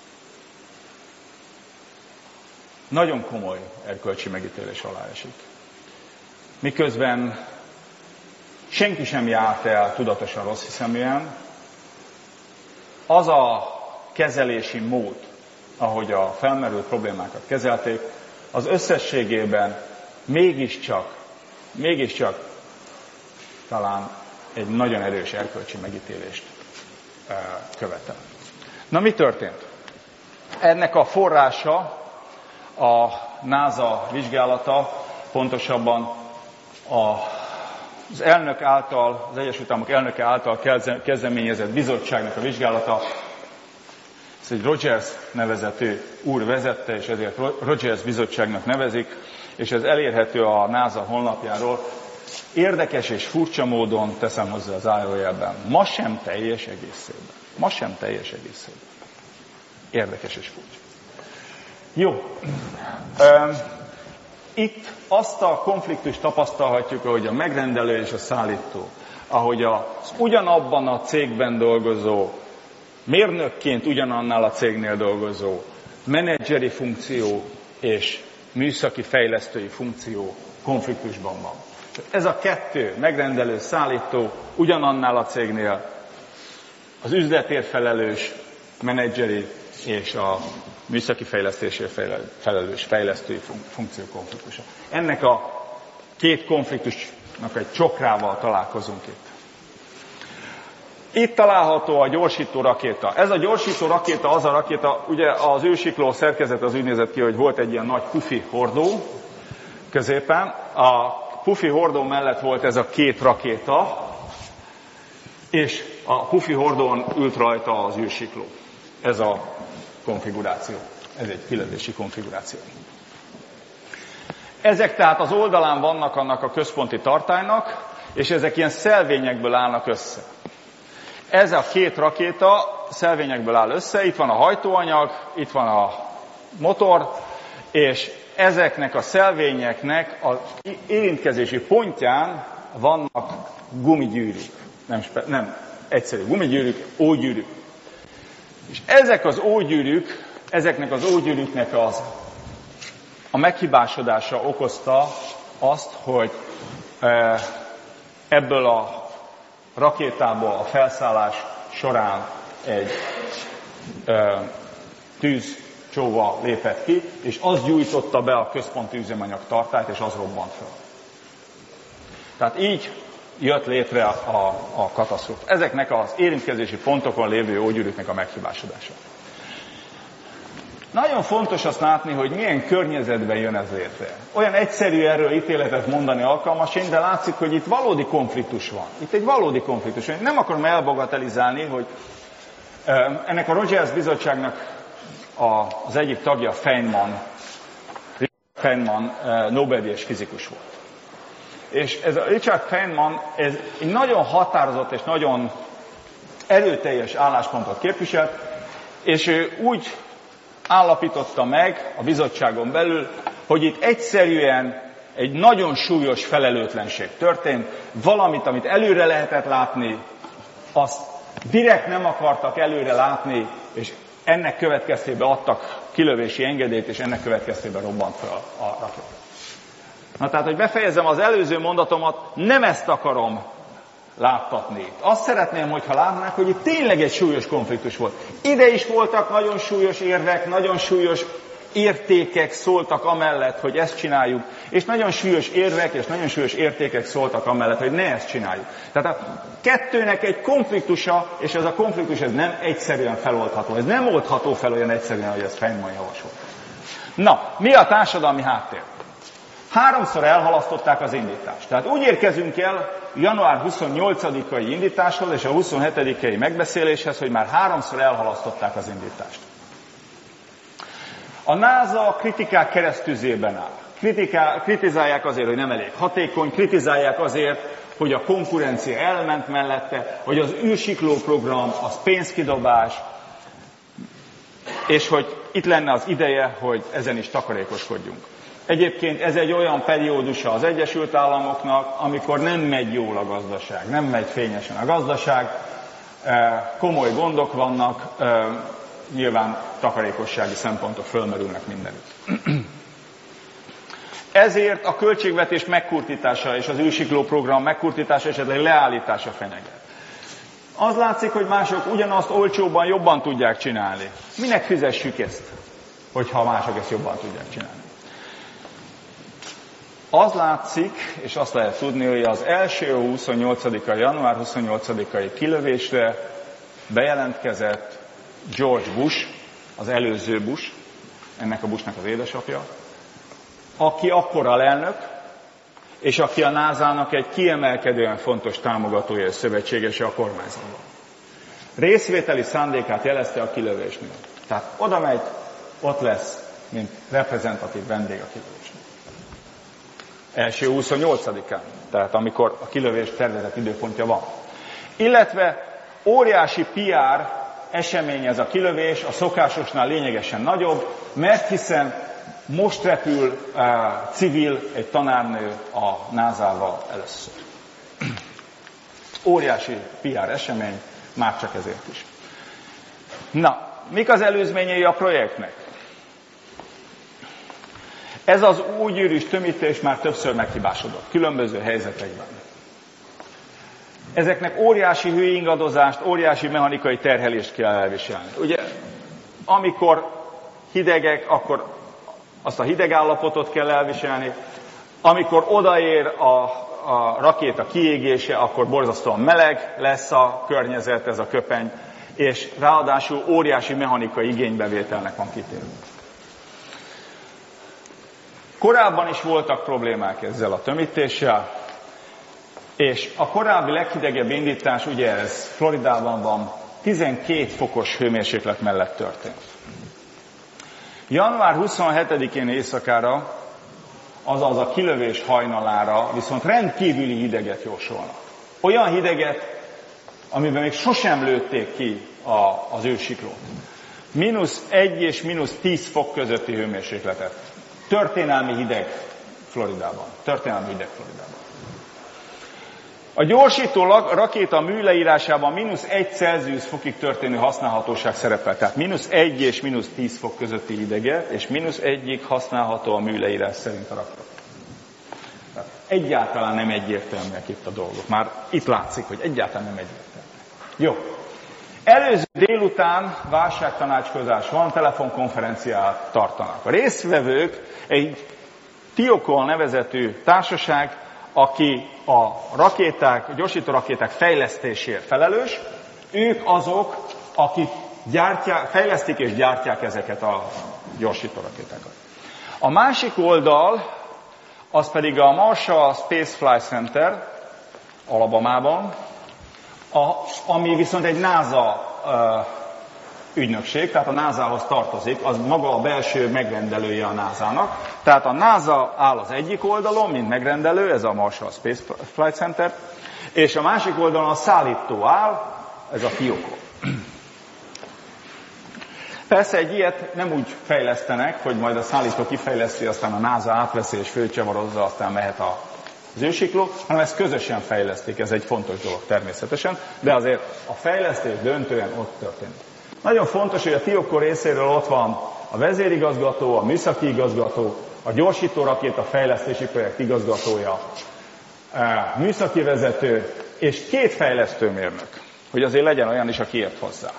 nagyon komoly erkölcsi megítélés alá esik. Miközben senki sem járt el tudatosan rosszhiszeműen, az a kezelési mód, ahogy a felmerült problémákat kezelték, az összességében mégiscsak, mégiscsak talán egy nagyon erős erkölcsi megítélést követel. Na, mi történt? Ennek a forrása a NASA vizsgálata, pontosabban a, az elnök által, az Egyesült Államok elnöke által kezdeményezett bizottságnak a vizsgálata. Ezt egy Rogers nevezetű úr vezette, és ezért Rogers bizottságnak nevezik, és ez elérhető a NASA honlapjáról. Érdekes és furcsa módon teszem hozzá az zárójelben. Ma sem teljes egészében. Ma sem teljes egészében. Érdekes és furcsa. Jó. Itt azt a konfliktust tapasztalhatjuk, ahogy a megrendelő és a szállító, ahogy az ugyanabban a cégben dolgozó, mérnökként ugyanannál a cégnél dolgozó, menedzseri funkció és műszaki fejlesztői funkció konfliktusban van. Ez a kettő, megrendelő, szállító, ugyanannál a cégnél az üzletért felelős, menedzseri és a műszaki fejlesztésért felelős fejlesztői funkció konfliktusa. Ennek a két konfliktusnak egy csokrával találkozunk itt. Itt található a gyorsító rakéta. Ez a gyorsító rakéta az a rakéta, ugye az űrsikló szerkezet az úgy nézett ki, hogy volt egy ilyen nagy pufi hordó középen. A pufi hordó mellett volt ez a két rakéta, és a pufi hordón ült rajta az űrsikló. Ez a konfiguráció. Ez egy kilövési konfiguráció. Ezek tehát az oldalán vannak annak a központi tartálynak, és ezek ilyen szelvényekből állnak össze. Ez a két rakéta szelvényekből áll össze, itt van a hajtóanyag, itt van a motor, és ezeknek a szelvényeknek az érintkezési pontján vannak gumigyűrűk. Nem, nem egyszerű gumigyűrűk, ógyűrűk. És ezek az ógyűrűk, ezeknek az ógyűrűknek az, a meghibásodása okozta azt, hogy ebből a rakétából a felszállás során egy tűzcsóva lépett ki, és az gyújtotta be a központi üzemanyag tartályt, és az robbant fel. Tehát így jött létre a, a, a katasztrófa. Ezeknek az érintkezési pontokon lévő ógyűrűknek a meghibásodása. Nagyon fontos azt látni, hogy milyen környezetben jön ez létre. Olyan egyszerű erről ítéletet mondani alkalmas, de látszik, hogy itt valódi konfliktus van. Itt egy valódi konfliktus van. Nem akarom elbagatelizálni, hogy ennek a Rogers bizottságnak az egyik tagja Feynman, Feynman Nobel-díjas fizikus volt. És ez a Richard Feynman, ez egy nagyon határozott és nagyon erőteljes álláspontot képviselt, és ő úgy állapította meg a bizottságon belül, hogy itt egyszerűen egy nagyon súlyos felelőtlenség történt, valamit, amit előre lehetett látni, azt direkt nem akartak előre látni, és ennek következtében adtak kilövési engedélyt, és ennek következtében robbant fel a rakéta. Na tehát, hogy befejezem az előző mondatomat, nem ezt akarom láttatni. Azt szeretném, hogyha látnák, hogy itt tényleg egy súlyos konfliktus volt. Ide is voltak nagyon súlyos érvek, nagyon súlyos értékek szóltak amellett, hogy ezt csináljuk, és nagyon súlyos érvek és nagyon súlyos értékek szóltak amellett, hogy ne ezt csináljuk. Tehát a kettőnek egy konfliktusa, és ez a konfliktus ez nem egyszerűen feloldható. Ez nem oldható fel olyan egyszerűen, hogy ezt Feynman javasol. Na, mi a társadalmi háttér? Háromszor elhalasztották az indítást. Tehát úgy érkezünk el január huszonnyolcadikai indításhoz és a huszonhetedikei megbeszéléshez, hogy már háromszor elhalasztották az indítást. A NASA kritikák keresztüzében áll. Kritiká, kritizálják azért, hogy nem elég hatékony, kritizálják azért, hogy a konkurencia elment mellette, hogy az űrsikló program az pénzkidobás, és hogy itt lenne az ideje, hogy ezen is takarékoskodjunk. Egyébként ez egy olyan periódusa az Egyesült Államoknak, amikor nem megy jól a gazdaság, nem megy fényesen a gazdaság, komoly gondok vannak, nyilván takarékossági szempontok fölmerülnek mindenütt. Ezért a költségvetés megkurtítása és az űrsikló program megkurtítása, esetleg leállítása fenyeget. Az látszik, hogy mások ugyanazt olcsóban, jobban tudják csinálni. Minek fizessük ezt? hogyha mások ezt jobban tudják csinálni. Az látszik, és azt lehet tudni, hogy az első huszonnyolcadikai, január huszonnyolcadikai kilövésre bejelentkezett George Bush, az előző Bush, ennek a Bushnak az édesapja, aki akkor alelnök, és aki a nászának egy kiemelkedően fontos támogatója és szövetségese a kormányzatban. Részvételi szándékát jelezte a kilövésnél. Tehát oda megy, ott lesz, mint reprezentatív vendég a kilövésnél. Első huszonnyolcadikán, tehát amikor a kilövés tervezett időpontja van. Illetve óriási pé er esemény ez a kilövés, a szokásosnál lényegesen nagyobb, mert hiszen most repül uh, civil, egy tanárnő a názával először. Óriási pé er esemény, már csak ezért is. Na, mik az előzményei a projektnek? Ez az új gyűrűs tömítés már többször meghibásodott, különböző helyzetekben. Ezeknek óriási hőingadozást, óriási mechanikai terhelést kell elviselni. Ugye, amikor hidegek, akkor azt a hideg állapotot kell elviselni, amikor odaér a, a rakéta kiégése, akkor borzasztóan meleg lesz a környezet, ez a köpeny, és ráadásul óriási mechanikai igénybevételnek van kitérve. Korábban is voltak problémák ezzel a tömítéssel, és a korábbi leghidegebb indítás, ugye ez Floridában van, tizenkét fokos hőmérséklet mellett történt. január huszonhetedikén éjszakára, azaz a kilövés hajnalára viszont rendkívüli hideget jósolnak. Olyan hideget, amiben még sosem lőtték ki a, az ősiklót. mínusz egy és mínusz tíz fok közötti hőmérsékletet. Történelmi hideg Floridában. Történelmi hideg Floridában. A gyorsító rakéta műleírásában mínusz egy Celsius fokig történő használhatóság szerepel. Tehát mínusz egy és mínusz tíz fok közötti hideget, és mínusz egyig használható a műleírás szerint a rakéta. Tehát egyáltalán nem egyértelműek itt a dolgok. Már itt látszik, hogy egyáltalán nem egyértelműek. Jó. Előző délután válságtanácskozás van, telefonkonferenciát tartanak. A résztvevők egy Tiokol nevezetű társaság, aki a rakéták, a gyorsító rakéták fejlesztésért felelős, ők azok, akik gyártják, fejlesztik és gyártják ezeket a gyorsító rakétákat. A másik oldal, az pedig a Marshall Space Flight Center, Alabamában, a, ami viszont egy NASA uh, ügynökség, tehát a nászához tartozik, az maga a belső megrendelője a nászának. Tehát a NASA áll az egyik oldalon, mint megrendelő, ez a Marshall Space Flight Center, és a másik oldalon a szállító áll, ez a Tiokol. Persze egy ilyet nem úgy fejlesztenek, hogy majd a szállító kifejleszti, aztán a NASA átveszi és fölcsavarozza, aztán mehet a az ősikló, hanem ezt közösen fejlesztik, ez egy fontos dolog természetesen, de azért a fejlesztés döntően ott történik. Nagyon fontos, hogy a Tiokol részéről ott van a vezérigazgató, a műszaki igazgató, a gyorsító rakéta fejlesztési projekt igazgatója, műszaki vezető és két fejlesztőmérnök, hogy azért legyen olyan is, aki ért hozzá.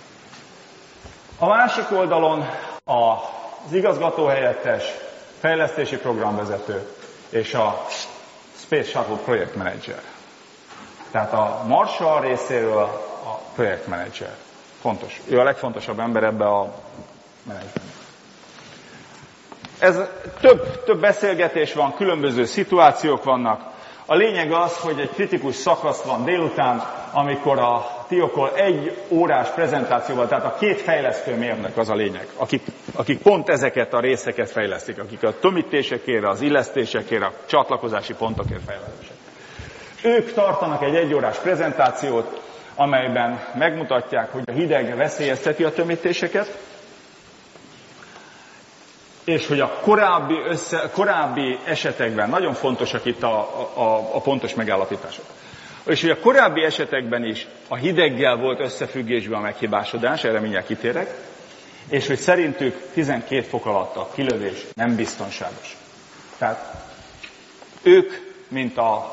A másik oldalon az igazgatóhelyettes, fejlesztési programvezető és a Space Shuttle projektmenedzser. Tehát a Marshall részéről a projektmenedzser. Fontos. Ő a legfontosabb ember ebbe a menedzsmentben. Ez több, több beszélgetés van, különböző szituációk vannak. A lényeg az, hogy egy kritikus szakasz van délután, amikor a Tiokol egy órás prezentációval, tehát a két fejlesztőmérnök az a lényeg, akik, akik pont ezeket a részeket fejlesztik, akik a tömítésekért, az illesztésekért, a csatlakozási pontokért felelősek. Ők tartanak egy egyórás prezentációt, amelyben megmutatják, hogy a hideg veszélyezteti a tömítéseket, és hogy a korábbi, össze, korábbi esetekben, nagyon fontosak itt a, a, a pontos megállapítások, és hogy a korábbi esetekben is a hideggel volt összefüggésben a meghibásodás, erre mindjárt kitérek, és hogy szerintük tizenkét fok alatt a kilövés nem biztonságos. Tehát ők, mint a,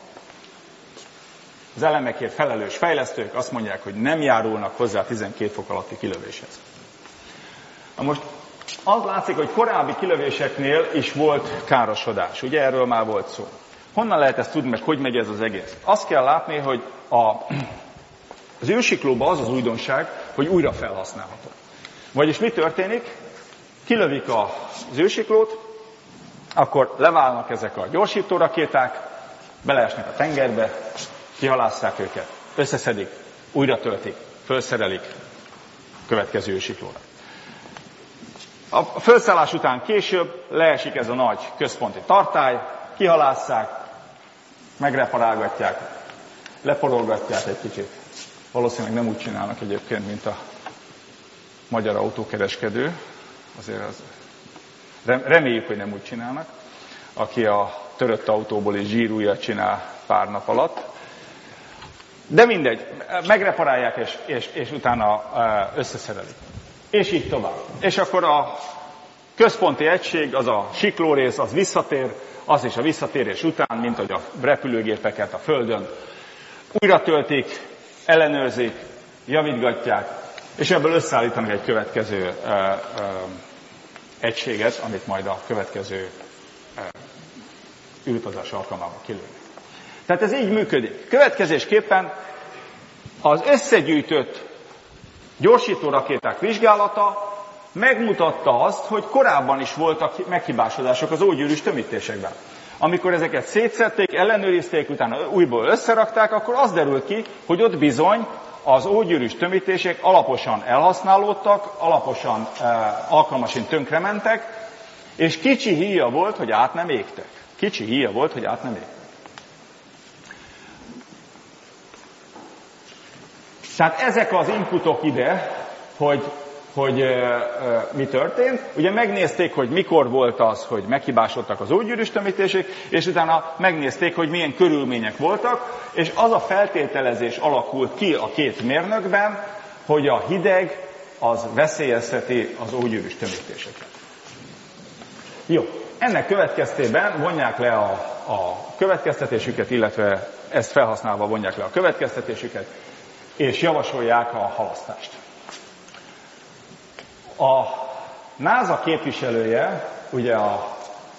az elemekért felelős fejlesztők azt mondják, hogy nem járulnak hozzá a tizenkét fok alatti kilövéshez. Na most az látszik, hogy korábzi kilövéseknél is volt károsodás. Ugye erről már volt szó. Honnan lehet ezt tudni, meg hogy megy ez az egész? Azt kell látni, hogy a, az űrsiklóban az az újdonság, hogy újra felhasználható. Vagyis mi történik? Kilövik az űrsiklót, akkor leválnak ezek a gyorsító rakéták, beleesnek a tengerbe, kihalásszák őket, összeszedik, újra töltik, felszerelik következő űrsiklóra. A felszállás után később leesik ez a nagy központi tartály, kihalásszák, megreparálgatják, leporolgatják egy kicsit. Valószínűleg nem úgy csinálnak egyébként, mint a magyar autókereskedő. Azért az, reméljük, hogy nem úgy csinálnak. Aki a törött autóból is zsírújat csinál pár nap alatt. De mindegy, megreparálják és, és, és utána összeszerelik. És így tovább. És akkor a központi egység, az a siklórész, az visszatér, az is a visszatérés után, mint hogy a repülőgépeket a Földön újra töltik, ellenőrzik, javítgatják, és ebből összeállítanak egy következő ö, ö, egységet, amit majd a következő ö, űrutazás alkalmával kilőnek. Tehát ez így működik. Következésképpen az összegyűjtött gyorsító rakéták vizsgálata megmutatta azt, hogy korábban is voltak meghibásodások az ógyűrűs tömítésekben. Amikor ezeket szétszedték, ellenőrizték, utána újból összerakták, akkor az derült ki, hogy ott bizony az ógyűrűs tömítések alaposan elhasználódtak, alaposan eh, alkalmasint tönkrementek, és kicsi híja volt, hogy át nem égtek. Kicsi híja volt, hogy át nem égtek. Tehát ezek az inputok ide, hogy, hogy e, e, mi történt. Ugye megnézték, hogy mikor volt az, hogy meghibásodtak az ógyűrűs tömítések, és utána megnézték, hogy milyen körülmények voltak, és az a feltételezés alakult ki a két mérnökben, hogy a hideg az veszélyezteti az ógyűrűs tömítéseket. Jó, ennek következtében vonják le a, a következtetésüket, illetve ezt felhasználva vonják le a következtetésüket, és javasolják a halasztást. A NASA képviselője, ugye a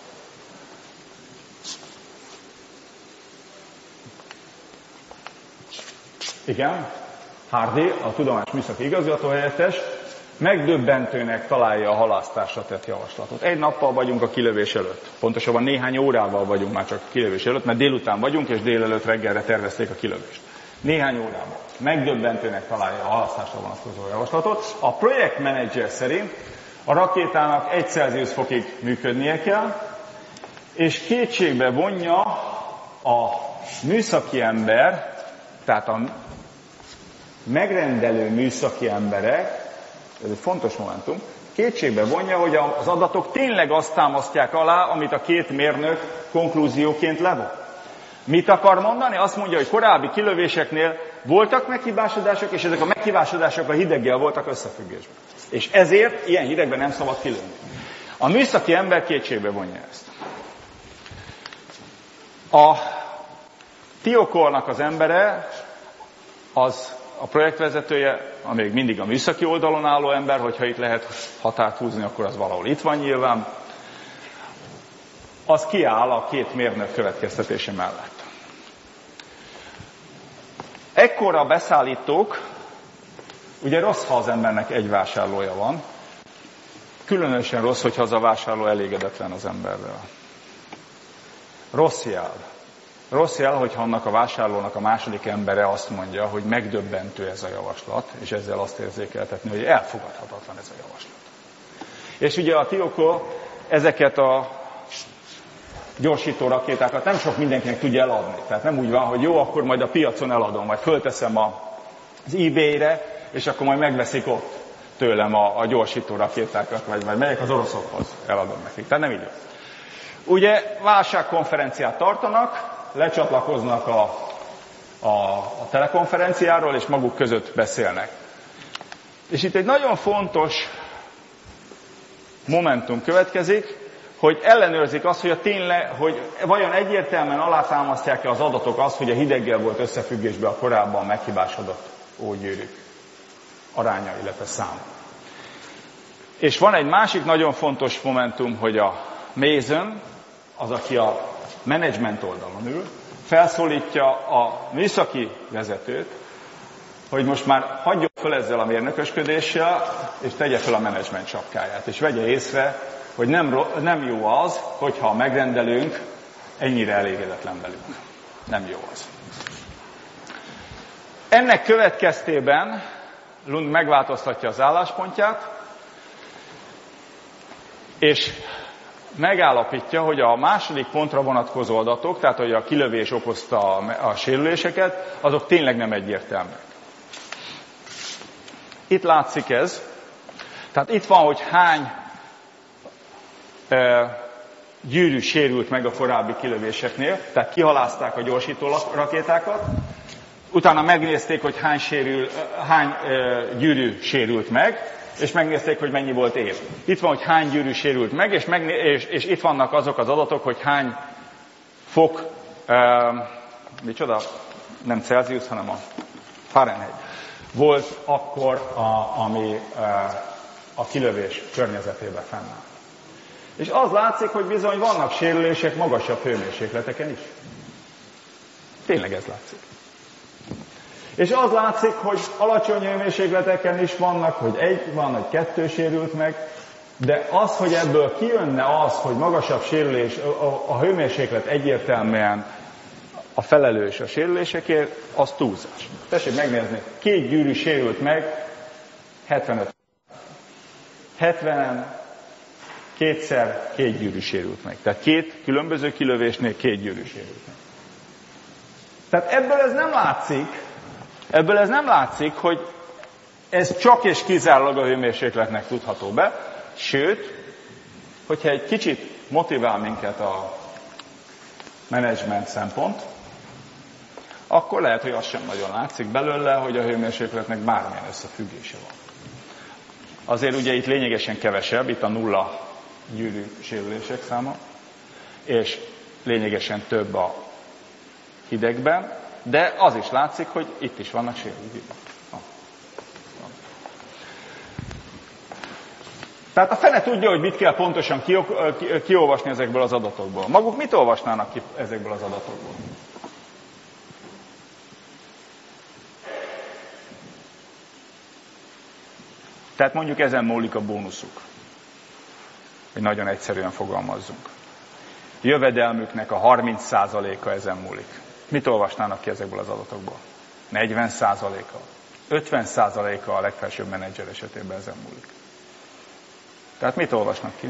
igen, Hardy, a tudományos műszaki igazgatóhelyettes, megdöbbentőnek találja a halasztásra tett javaslatot. Egy nappal vagyunk a kilövés előtt. Pontosabban néhány órával vagyunk már csak a kilövés előtt, mert délután vagyunk, és délelőtt reggelre tervezték a kilövést. Néhány órában megdöbbentőnek találja a halasztásra vonatkozó javaslatot. A projektmenedzser szerint a rakétának egy Celsius fokig működnie kell, és kétségbe vonja a műszaki ember, tehát a megrendelő műszaki emberek, ez egy fontos momentum, kétségbe vonja, hogy az adatok tényleg azt támasztják alá, amit a két mérnök konklúzióként levon. Mit akar mondani? Azt mondja, hogy korábbi kilövéseknél voltak meghibásodások, és ezek a meghibásodások a hideggel voltak összefüggésben. És ezért ilyen hidegben nem szabad kilőni. A műszaki ember kétségbe vonja ezt. A Tiokornak az embere, az a projektvezetője, amíg mindig a műszaki oldalon álló ember, hogyha itt lehet határt húzni, akkor az valahol itt van nyilván, az kiáll a két mérnök következtetése mellett. Ekkor a beszállítók, ugye rossz, ha az embernek egy vásárlója van, különösen rossz, hogyha az a vásárló elégedetlen az emberrel. Rossz jel. Rossz jel, hogyha annak a vásárlónak a második embere azt mondja, hogy megdöbbentő ez a javaslat, és ezzel azt érzékeltetni, hogy elfogadhatatlan ez a javaslat. És ugye a Tioko ezeket a gyorsító rakétákat nem sok mindenkinek tudja eladni. Tehát nem úgy van, hogy jó, akkor majd a piacon eladom, majd fölteszem az eBay-re, és akkor majd megveszik ott tőlem a, a gyorsító rakétákat, vagy majd megyek az oroszokhoz, eladom nekik. Tehát nem így van. Ugye válságkonferenciát tartanak, lecsatlakoznak a, a, a telekonferenciáról, és maguk között beszélnek. És itt egy nagyon fontos momentum következik, hogy ellenőrzik azt, hogy, a tényleg, hogy vajon egyértelműen alátámasztják-e az adatok azt, hogy a hideggel volt összefüggésben a korábban meghibásodott ógyűrűk aránya, illetve száma. És van egy másik nagyon fontos momentum, hogy a Mason, az, aki a menedzsment oldalon ül, felszólítja a műszaki vezetőt, hogy most már hagyjon fel ezzel a mérnökösködéssel, és tegye fel a menedzsment sapkáját, és vegye észre, hogy nem, nem jó az, hogyha a megrendelőnk ennyire elégedetlen velünk. Nem jó az. Ennek következtében Lund megváltoztatja az álláspontját, és megállapítja, hogy a második pontra vonatkozó adatok, tehát hogy a kilövés okozta a sérüléseket, azok tényleg nem egyértelműek. Itt látszik ez. Tehát itt van, hogy hány e, gyűrű sérült meg a korábbi kilövéseknél, tehát kihalázták a gyorsító rakétákat, utána megnézték, hogy hány, sérül, hány e, gyűrű sérült meg, és megnézték, hogy mennyi volt év. Itt van, hogy hány gyűrű sérült meg, és, megné- és, és itt vannak azok az adatok, hogy hány fok, e, micsoda, nem Celsius, hanem a Fahrenheit volt akkor, a, ami e, a kilövés környezetében fennáll. És az látszik, hogy bizony vannak sérülések magasabb hőmérsékleteken is. Tényleg ez látszik. És az látszik, hogy alacsony hőmérsékleteken is vannak, hogy egy van, hogy kettő sérült meg, de az, hogy ebből kijönne az, hogy magasabb sérülés, a, a hőmérséklet egyértelműen a felelős a sérülésekért, az túlzás. Tessék megnézni, két gyűrű sérült meg, hetvenöt. hetvenen kétszer két gyűrű sérült meg. Tehát két különböző kilövésnél két gyűrű sérült meg. Tehát ebből ez nem látszik, ebből ez nem látszik, hogy ez csak és kizárólag a hőmérsékletnek tudható be, sőt, hogyha egy kicsit motivál minket a menedzsment szempont, akkor lehet, hogy az sem nagyon látszik belőle, hogy a hőmérsékletnek bármilyen összefüggése van. Azért ugye itt lényegesen kevesebb, itt a nulla gyűrű sérülések száma, és lényegesen több a hidegben, de az is látszik, hogy itt is vannak sérülések. Tehát a fene tudja, hogy mit kell pontosan kiolvasni ezekből az adatokból. Maguk mit olvasnának ki ezekből az adatokból? Tehát mondjuk ezen múlik a bónuszuk. Hogy nagyon egyszerűen fogalmazzunk. Jövedelmüknek a harminc százaléka ezen múlik. Mit olvasnának ki ezekből az adatokból? negyven százaléka. ötven százaléka a legfelsőbb menedzser esetében ezen múlik. Tehát mit olvasnak ki?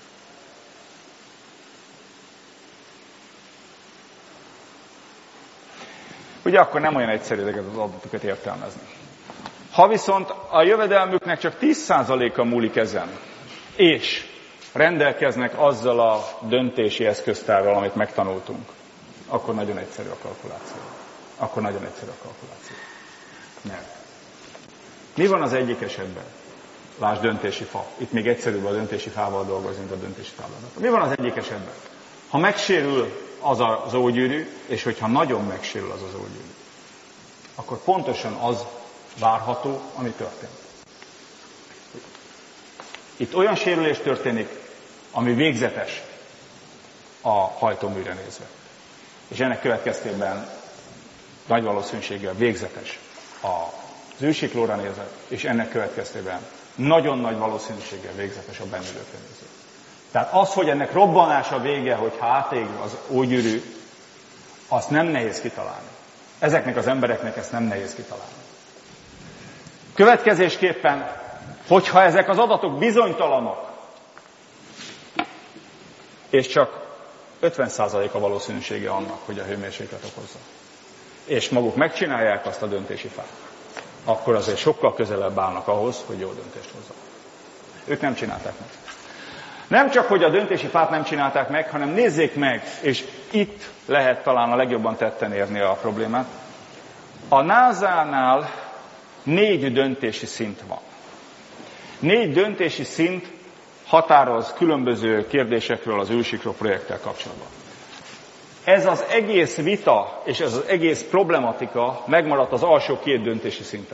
Ugye akkor nem olyan egyszerű ezeket az adatokat értelmezni. Ha viszont a jövedelmüknek csak tíz százaléka múlik ezen, és rendelkeznek azzal a döntési eszköztárral, amit megtanultunk, akkor nagyon egyszerű a kalkuláció. Akkor nagyon egyszerű a kalkuláció. Mert mi van az egyik esetben? Lásd, döntési fa. Itt még egyszerűbb a döntési fával dolgozni, mint a döntési táblázat. Mi van az egyik esetben? Ha megsérül az az ógyűrű, és hogyha nagyon megsérül az az ógyűrű, akkor pontosan az várható, ami történt. Itt olyan sérülés történik, ami végzetes a hajtóműre nézve. És ennek következtében nagy valószínűséggel végzetes az űrsiklóra nézve, és ennek következtében nagyon nagy valószínűséggel végzetes a bennülőkre nézve. Tehát az, hogy ennek robbanása vége, hogyha átég az ógyűrű, azt nem nehéz kitalálni. Ezeknek az embereknek ezt nem nehéz kitalálni. Következésképpen, hogyha ezek az adatok bizonytalanok, és csak ötven százalék a valószínűsége annak, hogy a hőmérséklet okozza, és maguk megcsinálják azt a döntési fát, akkor azért sokkal közelebb állnak ahhoz, hogy jó döntést hozzanak. Ők nem csinálták meg. Nem csak, hogy a döntési fát nem csinálták meg, hanem nézzék meg, és itt lehet talán a legjobban tetten érni a problémát. A násánál négy döntési szint van. Négy döntési szint határoz különböző kérdésekről az űrsikló projekttel kapcsolatban. Ez az egész vita és ez az egész problematika megmaradt az alsó két döntési szinten.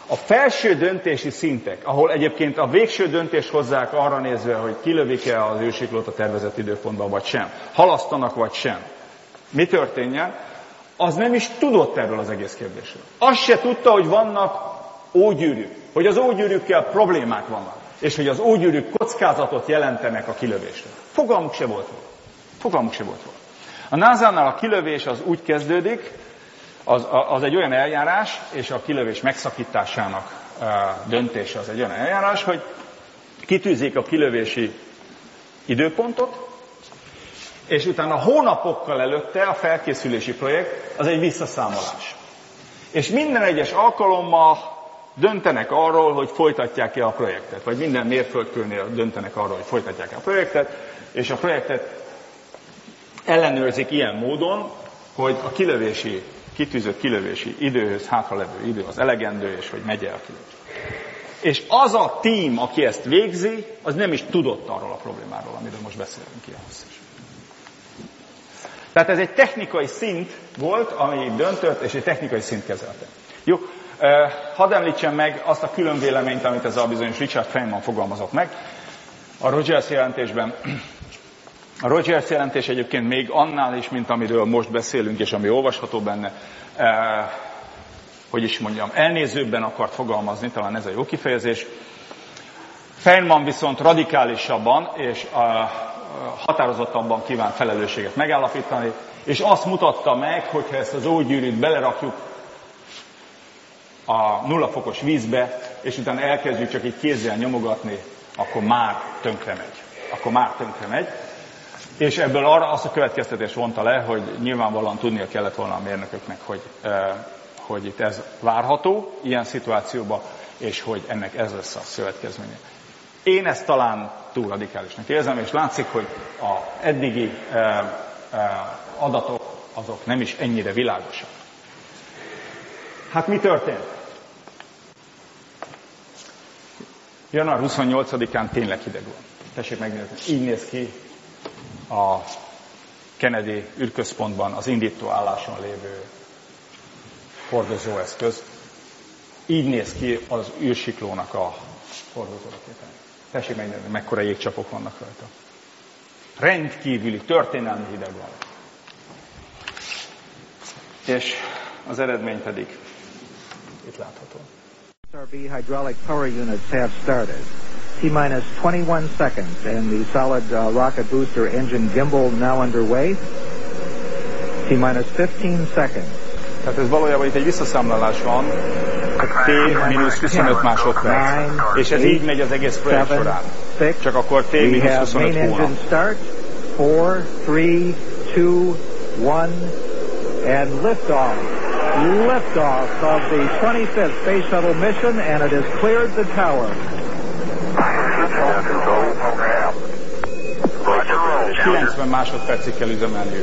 A felső döntési szintek, ahol egyébként a végső döntést hozzák arra nézve, hogy kilövik-e az űrsiklót a tervezett időpontban, vagy sem, halasztanak, vagy sem, mi történjen, az nem is tudott erről az egész kérdésről. Azt se tudta, hogy vannak ógyűrűk, hogy az ógyűrűkkel problémák vannak, és hogy az ógyűrűk kockázatot jelentenek a kilövésre. Fogalmuk se volt róla. Fogalmuk se volt róla. A násánál a kilövés az úgy kezdődik, az, az egy olyan eljárás, és a kilövés megszakításának uh, döntése az egy olyan eljárás, hogy kitűzik a kilövési időpontot, és utána hónapokkal előtte a felkészülési projekt az egy visszaszámolás. És minden egyes alkalommal döntenek arról, hogy folytatják-e a projektet, vagy minden mérföldkőnél döntenek arról, hogy folytatják-e a projektet, és a projektet ellenőrzik ilyen módon, hogy a kilövési, kitűzött kilövési időhöz hátralevő idő az elegendő, és hogy megy el a kilövés. És az a tím, aki ezt végzi, az nem is tudott arról a problémáról, amiről most beszélünk ilyen hosszas. Tehát ez egy technikai szint volt, ami döntött, és egy technikai szint kezelte. Jó, eh, hadd említsem meg azt a külön véleményt, amit ez a bizonyos Richard Feynman fogalmazott meg a Rogers jelentésben. A Rogers jelentés egyébként még annál is, mint amiről most beszélünk, és ami olvasható benne, eh, hogy is mondjam, elnézőbben akart fogalmazni, talán ez a jó kifejezés. Feynman viszont radikálisabban és eh, határozottabban kíván felelősséget megállapítani, és azt mutatta meg, hogy ha ezt az ógyűrűt belerakjuk a nulla fokos vízbe, és utána elkezdjük csak így kézzel nyomogatni, akkor már tönkre megy. Akkor már tönkre megy. És ebből arra azt a következtetést vonta le, hogy nyilvánvalóan tudnia kellett volna a mérnököknek, hogy, eh, hogy itt ez várható ilyen szituációban, és hogy ennek ez lesz a következménye. Én ezt talán túl radikálisnak érzem, és látszik, hogy az eddigi eh, eh, adatok azok nem is ennyire világosak. Hát mi történt? január huszonnyolcadikán tényleg hideg volt. Tessék megnézni, így néz ki a Kennedy űrközpontban az indító álláson lévő hordozóeszköz. Így néz ki az űrsiklónak a hordozórakétája. Tessék megnézni, mekkora jégcsapok vannak rajta. Rendkívüli, történelmi hideg van. És az eredmény pedig itt látható. R B hydraulic power units have started. T-minus twenty-one seconds and the solid uh, rocket booster engine gimbal now underway. T-minus fifteen seconds. Tehát ez valójában itt egy visszaszámlálás van, T mínusz huszonöt másodperc, és ez így megy az egész projekt során. Csak akkor T mínusz huszonöt hónap. Start. Four, three, two, one, and liftoff. Liftoff of the twenty-fifth Space Shuttle mission, and it has cleared the tower. kilencven másodpercig kell üzemelniük.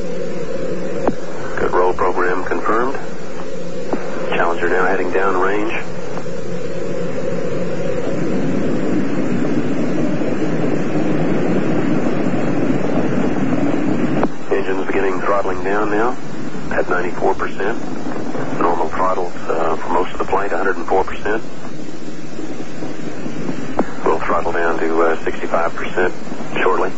Good roll program confirmed. Challenger now heading down range. Engines beginning throttling down now at ninety-four percent. Normal throttles uh, for most of the plane, one hundred four percent. We'll throttle down to uh, sixty-five percent shortly.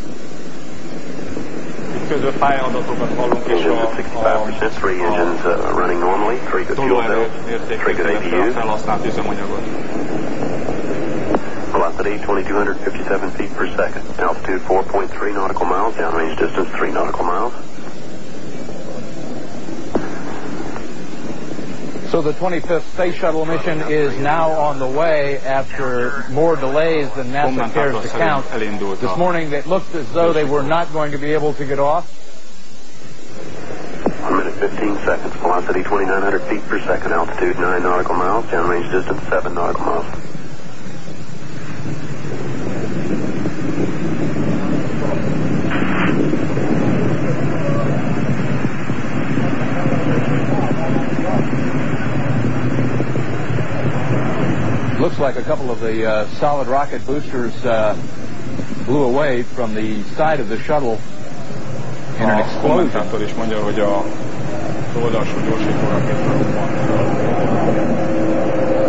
Közben pályadatokat hallunk, és a, a, three engines uh, running normally, three good fuel cells, three good A P Us. Felhasznált üzemanyagot. Velocity twenty-two fifty-seven feet per second. Altitude four point three nautical miles. Downrange distance three nautical miles. So the twenty-fifth Space Shuttle mission is now on the way after more delays than NASA cares to count. This morning it looked as though they were not going to be able to get off. one minute fifteen seconds. Velocity twenty-nine hundred feet per second. Altitude nine nautical miles. Downrange distance seven nautical miles. Looks like a couple of the uh, solid rocket boosters uh, blew away from the side of the shuttle in an explosion. A kommentátor is mondja, hogy a oldalsó gyorsító rakéta robbant.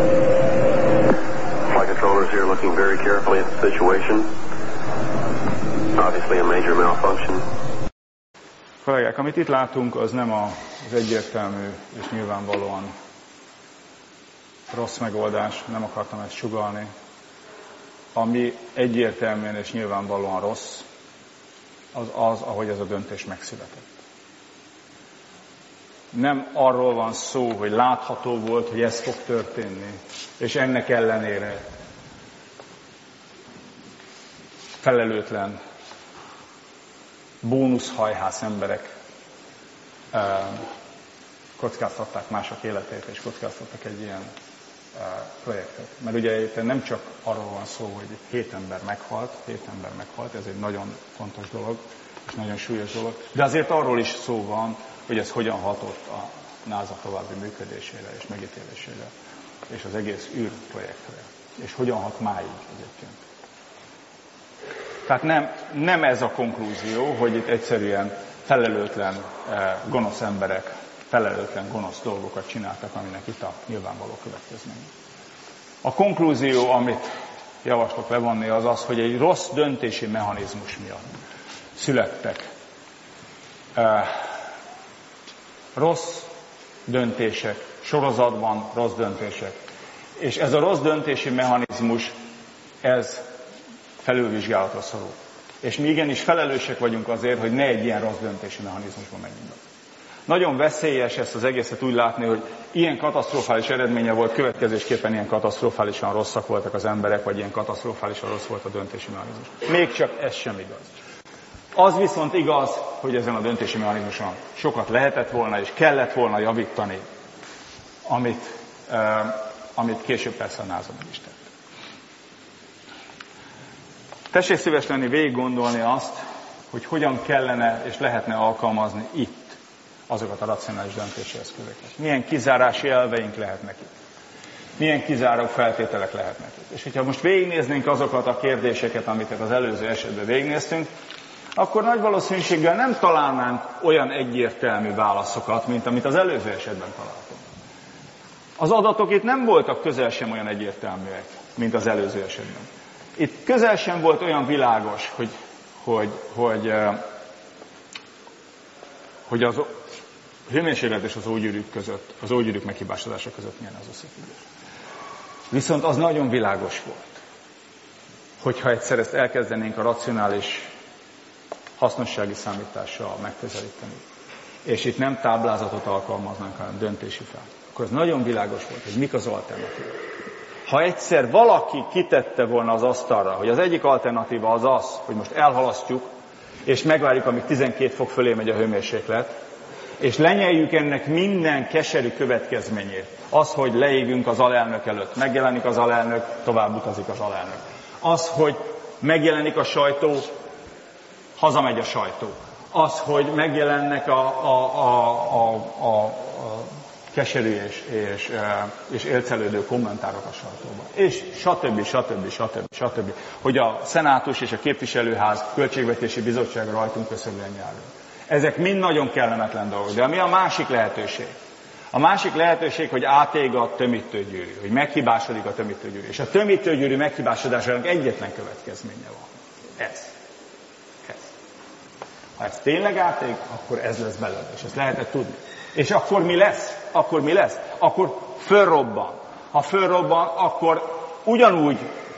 looking very carefully at the situation. Obviously a major malfunction. Kollégák, amit itt látunk, az nem az egyértelmű és nyilvánvalóan rossz megoldás, nem akartam ezt sugallni. Ami egyértelműen és nyilvánvalóan rossz, az az, ahogy ez a döntés megszületett. Nem arról van szó, hogy látható volt, hogy ez fog történni, és ennek ellenére felelőtlen, bónuszhajhász emberek eh, kockáztatták mások életét, és kockáztattak egy ilyen eh, projektet. Mert ugye itt nem csak arról van szó, hogy hét ember meghalt, hét ember meghalt, ez egy nagyon fontos dolog, és nagyon súlyos dolog, de azért arról is szó van, hogy ez hogyan hatott a NASA további működésére és megítélésére, és az egész űrprojektre, és hogyan hat máig egyébként. Tehát nem, nem ez a konklúzió, hogy itt egyszerűen felelőtlen, gonosz emberek, felelőtlen, gonosz dolgokat csináltak, aminek itt a nyilvánvaló következmény. A konklúzió, amit javaslok levonni, az az, hogy egy rossz döntési mechanizmus miatt születtek eh, rossz döntések, sorozatban rossz döntések. És ez a rossz döntési mechanizmus, ez felülvizsgálatra szorul. És mi igenis felelősek vagyunk azért, hogy ne egy ilyen rossz döntési mechanizmusban menjünk. Nagyon veszélyes ezt az egészet úgy látni, hogy ilyen katasztrofális eredménye volt, következésképpen ilyen katasztrofálisan rosszak voltak az emberek, vagy ilyen katasztrofálisan rossz volt a döntési mechanizmus. Még csak ez sem igaz. Az viszont igaz, hogy ezen a döntési mechanizmuson sokat lehetett volna és kellett volna javítani, amit, uh, amit később persze a NASA meg is tett. Tessék szíves lenni végig gondolni azt, hogy hogyan kellene és lehetne alkalmazni itt azokat a racionális döntési eszközöket. Milyen kizárási elveink lehetnek itt. Milyen kizáró feltételek lehetnek itt. És hogyha most végignéznénk azokat a kérdéseket, amiket az előző esetben végignéztünk, akkor nagy valószínűséggel nem találnánk olyan egyértelmű válaszokat, mint amit az előző esetben találtunk. Az adatok itt nem voltak közel sem olyan egyértelműek, mint az előző esetben. Itt közel sem volt olyan világos, hogy, hogy, hogy, hogy az hőmérséklet és az ógyűrűk között, az ógyűrűk meghibásodása között milyen az összefüggés. Viszont az nagyon világos volt, hogyha egyszer ezt elkezdenénk a racionális hasznossági számítással megközelíteni, és itt nem táblázatot alkalmaznánk, hanem döntési fel, akkor az nagyon világos volt, hogy mik az alternatívák. Ha egyszer valaki kitette volna az asztalra, hogy az egyik alternatíva az az, hogy most elhalasztjuk, és megvárjuk, amíg tizenkét fok fölé megy a hőmérséklet, és lenyeljük ennek minden keserű következményét. Az, hogy leégünk az alelnök előtt, megjelenik az alelnök, tovább utazik az alelnök. Az, hogy megjelenik a sajtó, hazamegy a sajtó. Az, hogy megjelennek a, a, a, a, a, a keserű és, és, és élcelődő kommentárok a sajtóban. És stb. stb. stb. stb. Hogy a szenátus és a képviselőház költségvetési bizottsága rajtunk köszönően járunk. Ezek mind nagyon kellemetlen dolgok. De mi a másik lehetőség? A másik lehetőség, hogy átég a tömítőgyűrű, hogy meghibásodik a tömítőgyűrű. És a tömítőgyűrű meghibásodásának egyetlen következménye van. Ez. Ez. Ha ez tényleg átég, akkor ez lesz belőle, és ezt lehetett tudni. És akkor mi lesz? Akkor mi lesz? Akkor fölrobban. Ha fölrobban, akkor ugyanúgy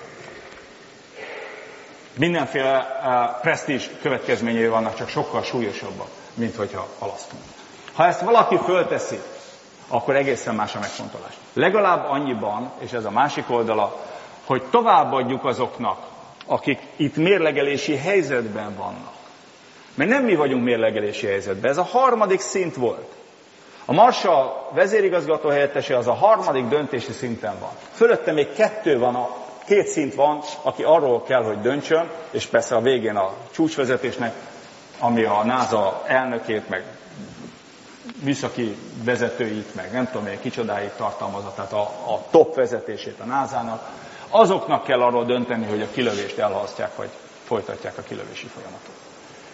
mindenféle uh, presztízs következményei vannak, csak sokkal súlyosabbak, mint hogyha halasztunk. Ha ezt valaki fölteszi, akkor egészen más a megfontolás. Legalább annyiban, és ez a másik oldala, hogy továbbadjuk azoknak, akik itt mérlegelési helyzetben vannak. Mert nem mi vagyunk mérlegelési helyzetben, ez a harmadik szint volt. A Marshall vezérigazgató helyettese az a harmadik döntési szinten van. Fölötte még kettő van, a, két szint van, aki arról kell, hogy döntsön, és persze a végén a csúcsvezetésnek, ami a NASA elnökét, meg műszaki vezetőit, meg nem tudom én kicsodáit tartalmazza, tehát a, a top vezetését a nászának, azoknak kell arról dönteni, hogy a kilövést elhalasztják, vagy folytatják a kilövési folyamatot.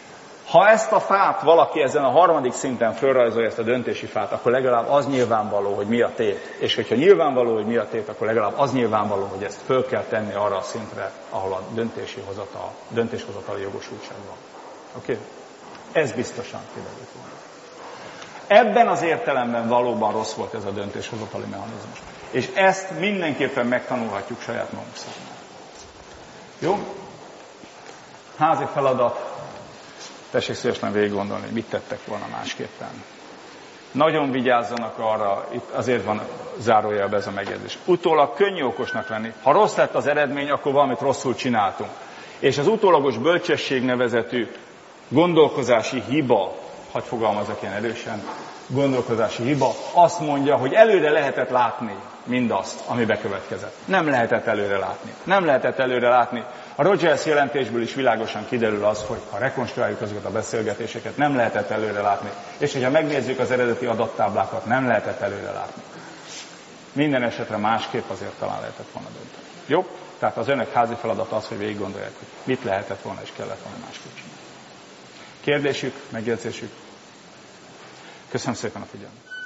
Ha ezt a fát valaki ezen a harmadik szinten fölrajzolja, ezt a döntési fát, akkor legalább az nyilvánvaló, hogy mi a tét. És hogyha nyilvánvaló, hogy mi a tét, akkor legalább az nyilvánvaló, hogy ezt föl kell tenni arra a szintre, ahol a döntési hozatal, döntéshozatali jogosultság van. Oké? Okay? Ez biztosan kiderült volna. Ebben az értelemben valóban rossz volt ez a döntéshozatali mechanizmus. És ezt mindenképpen megtanulhatjuk saját magunk számára. Jó? Házi feladat. Tessék szívesen végig gondolni, hogy mit tettek volna másképpen. Nagyon vigyázzanak arra, itt azért van zárójelben ez a megjegyzés. Utólag könnyű okosnak lenni. Ha rossz lett az eredmény, akkor valamit rosszul csináltunk. És az utólagos bölcsesség nevezetű gondolkozási hiba, hadd fogalmazok ilyen erősen, gondolkozási hiba, azt mondja, hogy előre lehetett látni mindazt, ami bekövetkezett. Nem lehetett előre látni. Nem lehetett előre látni. A Rogers jelentésből is világosan kiderül az, hogy ha rekonstruáljuk azokat a beszélgetéseket, nem lehetett előre látni. És hogyha megnézzük az eredeti adattáblákat, nem lehetett előre látni. Minden esetre másképp azért talán lehetett volna dönteni. Jó? Tehát az önök házi feladat az, hogy végig gondolják, hogy mit lehetett volna és kellett volna másképp csinálni. Kérdésük, megjegyzésük? Köszönöm szépen a figyelmet.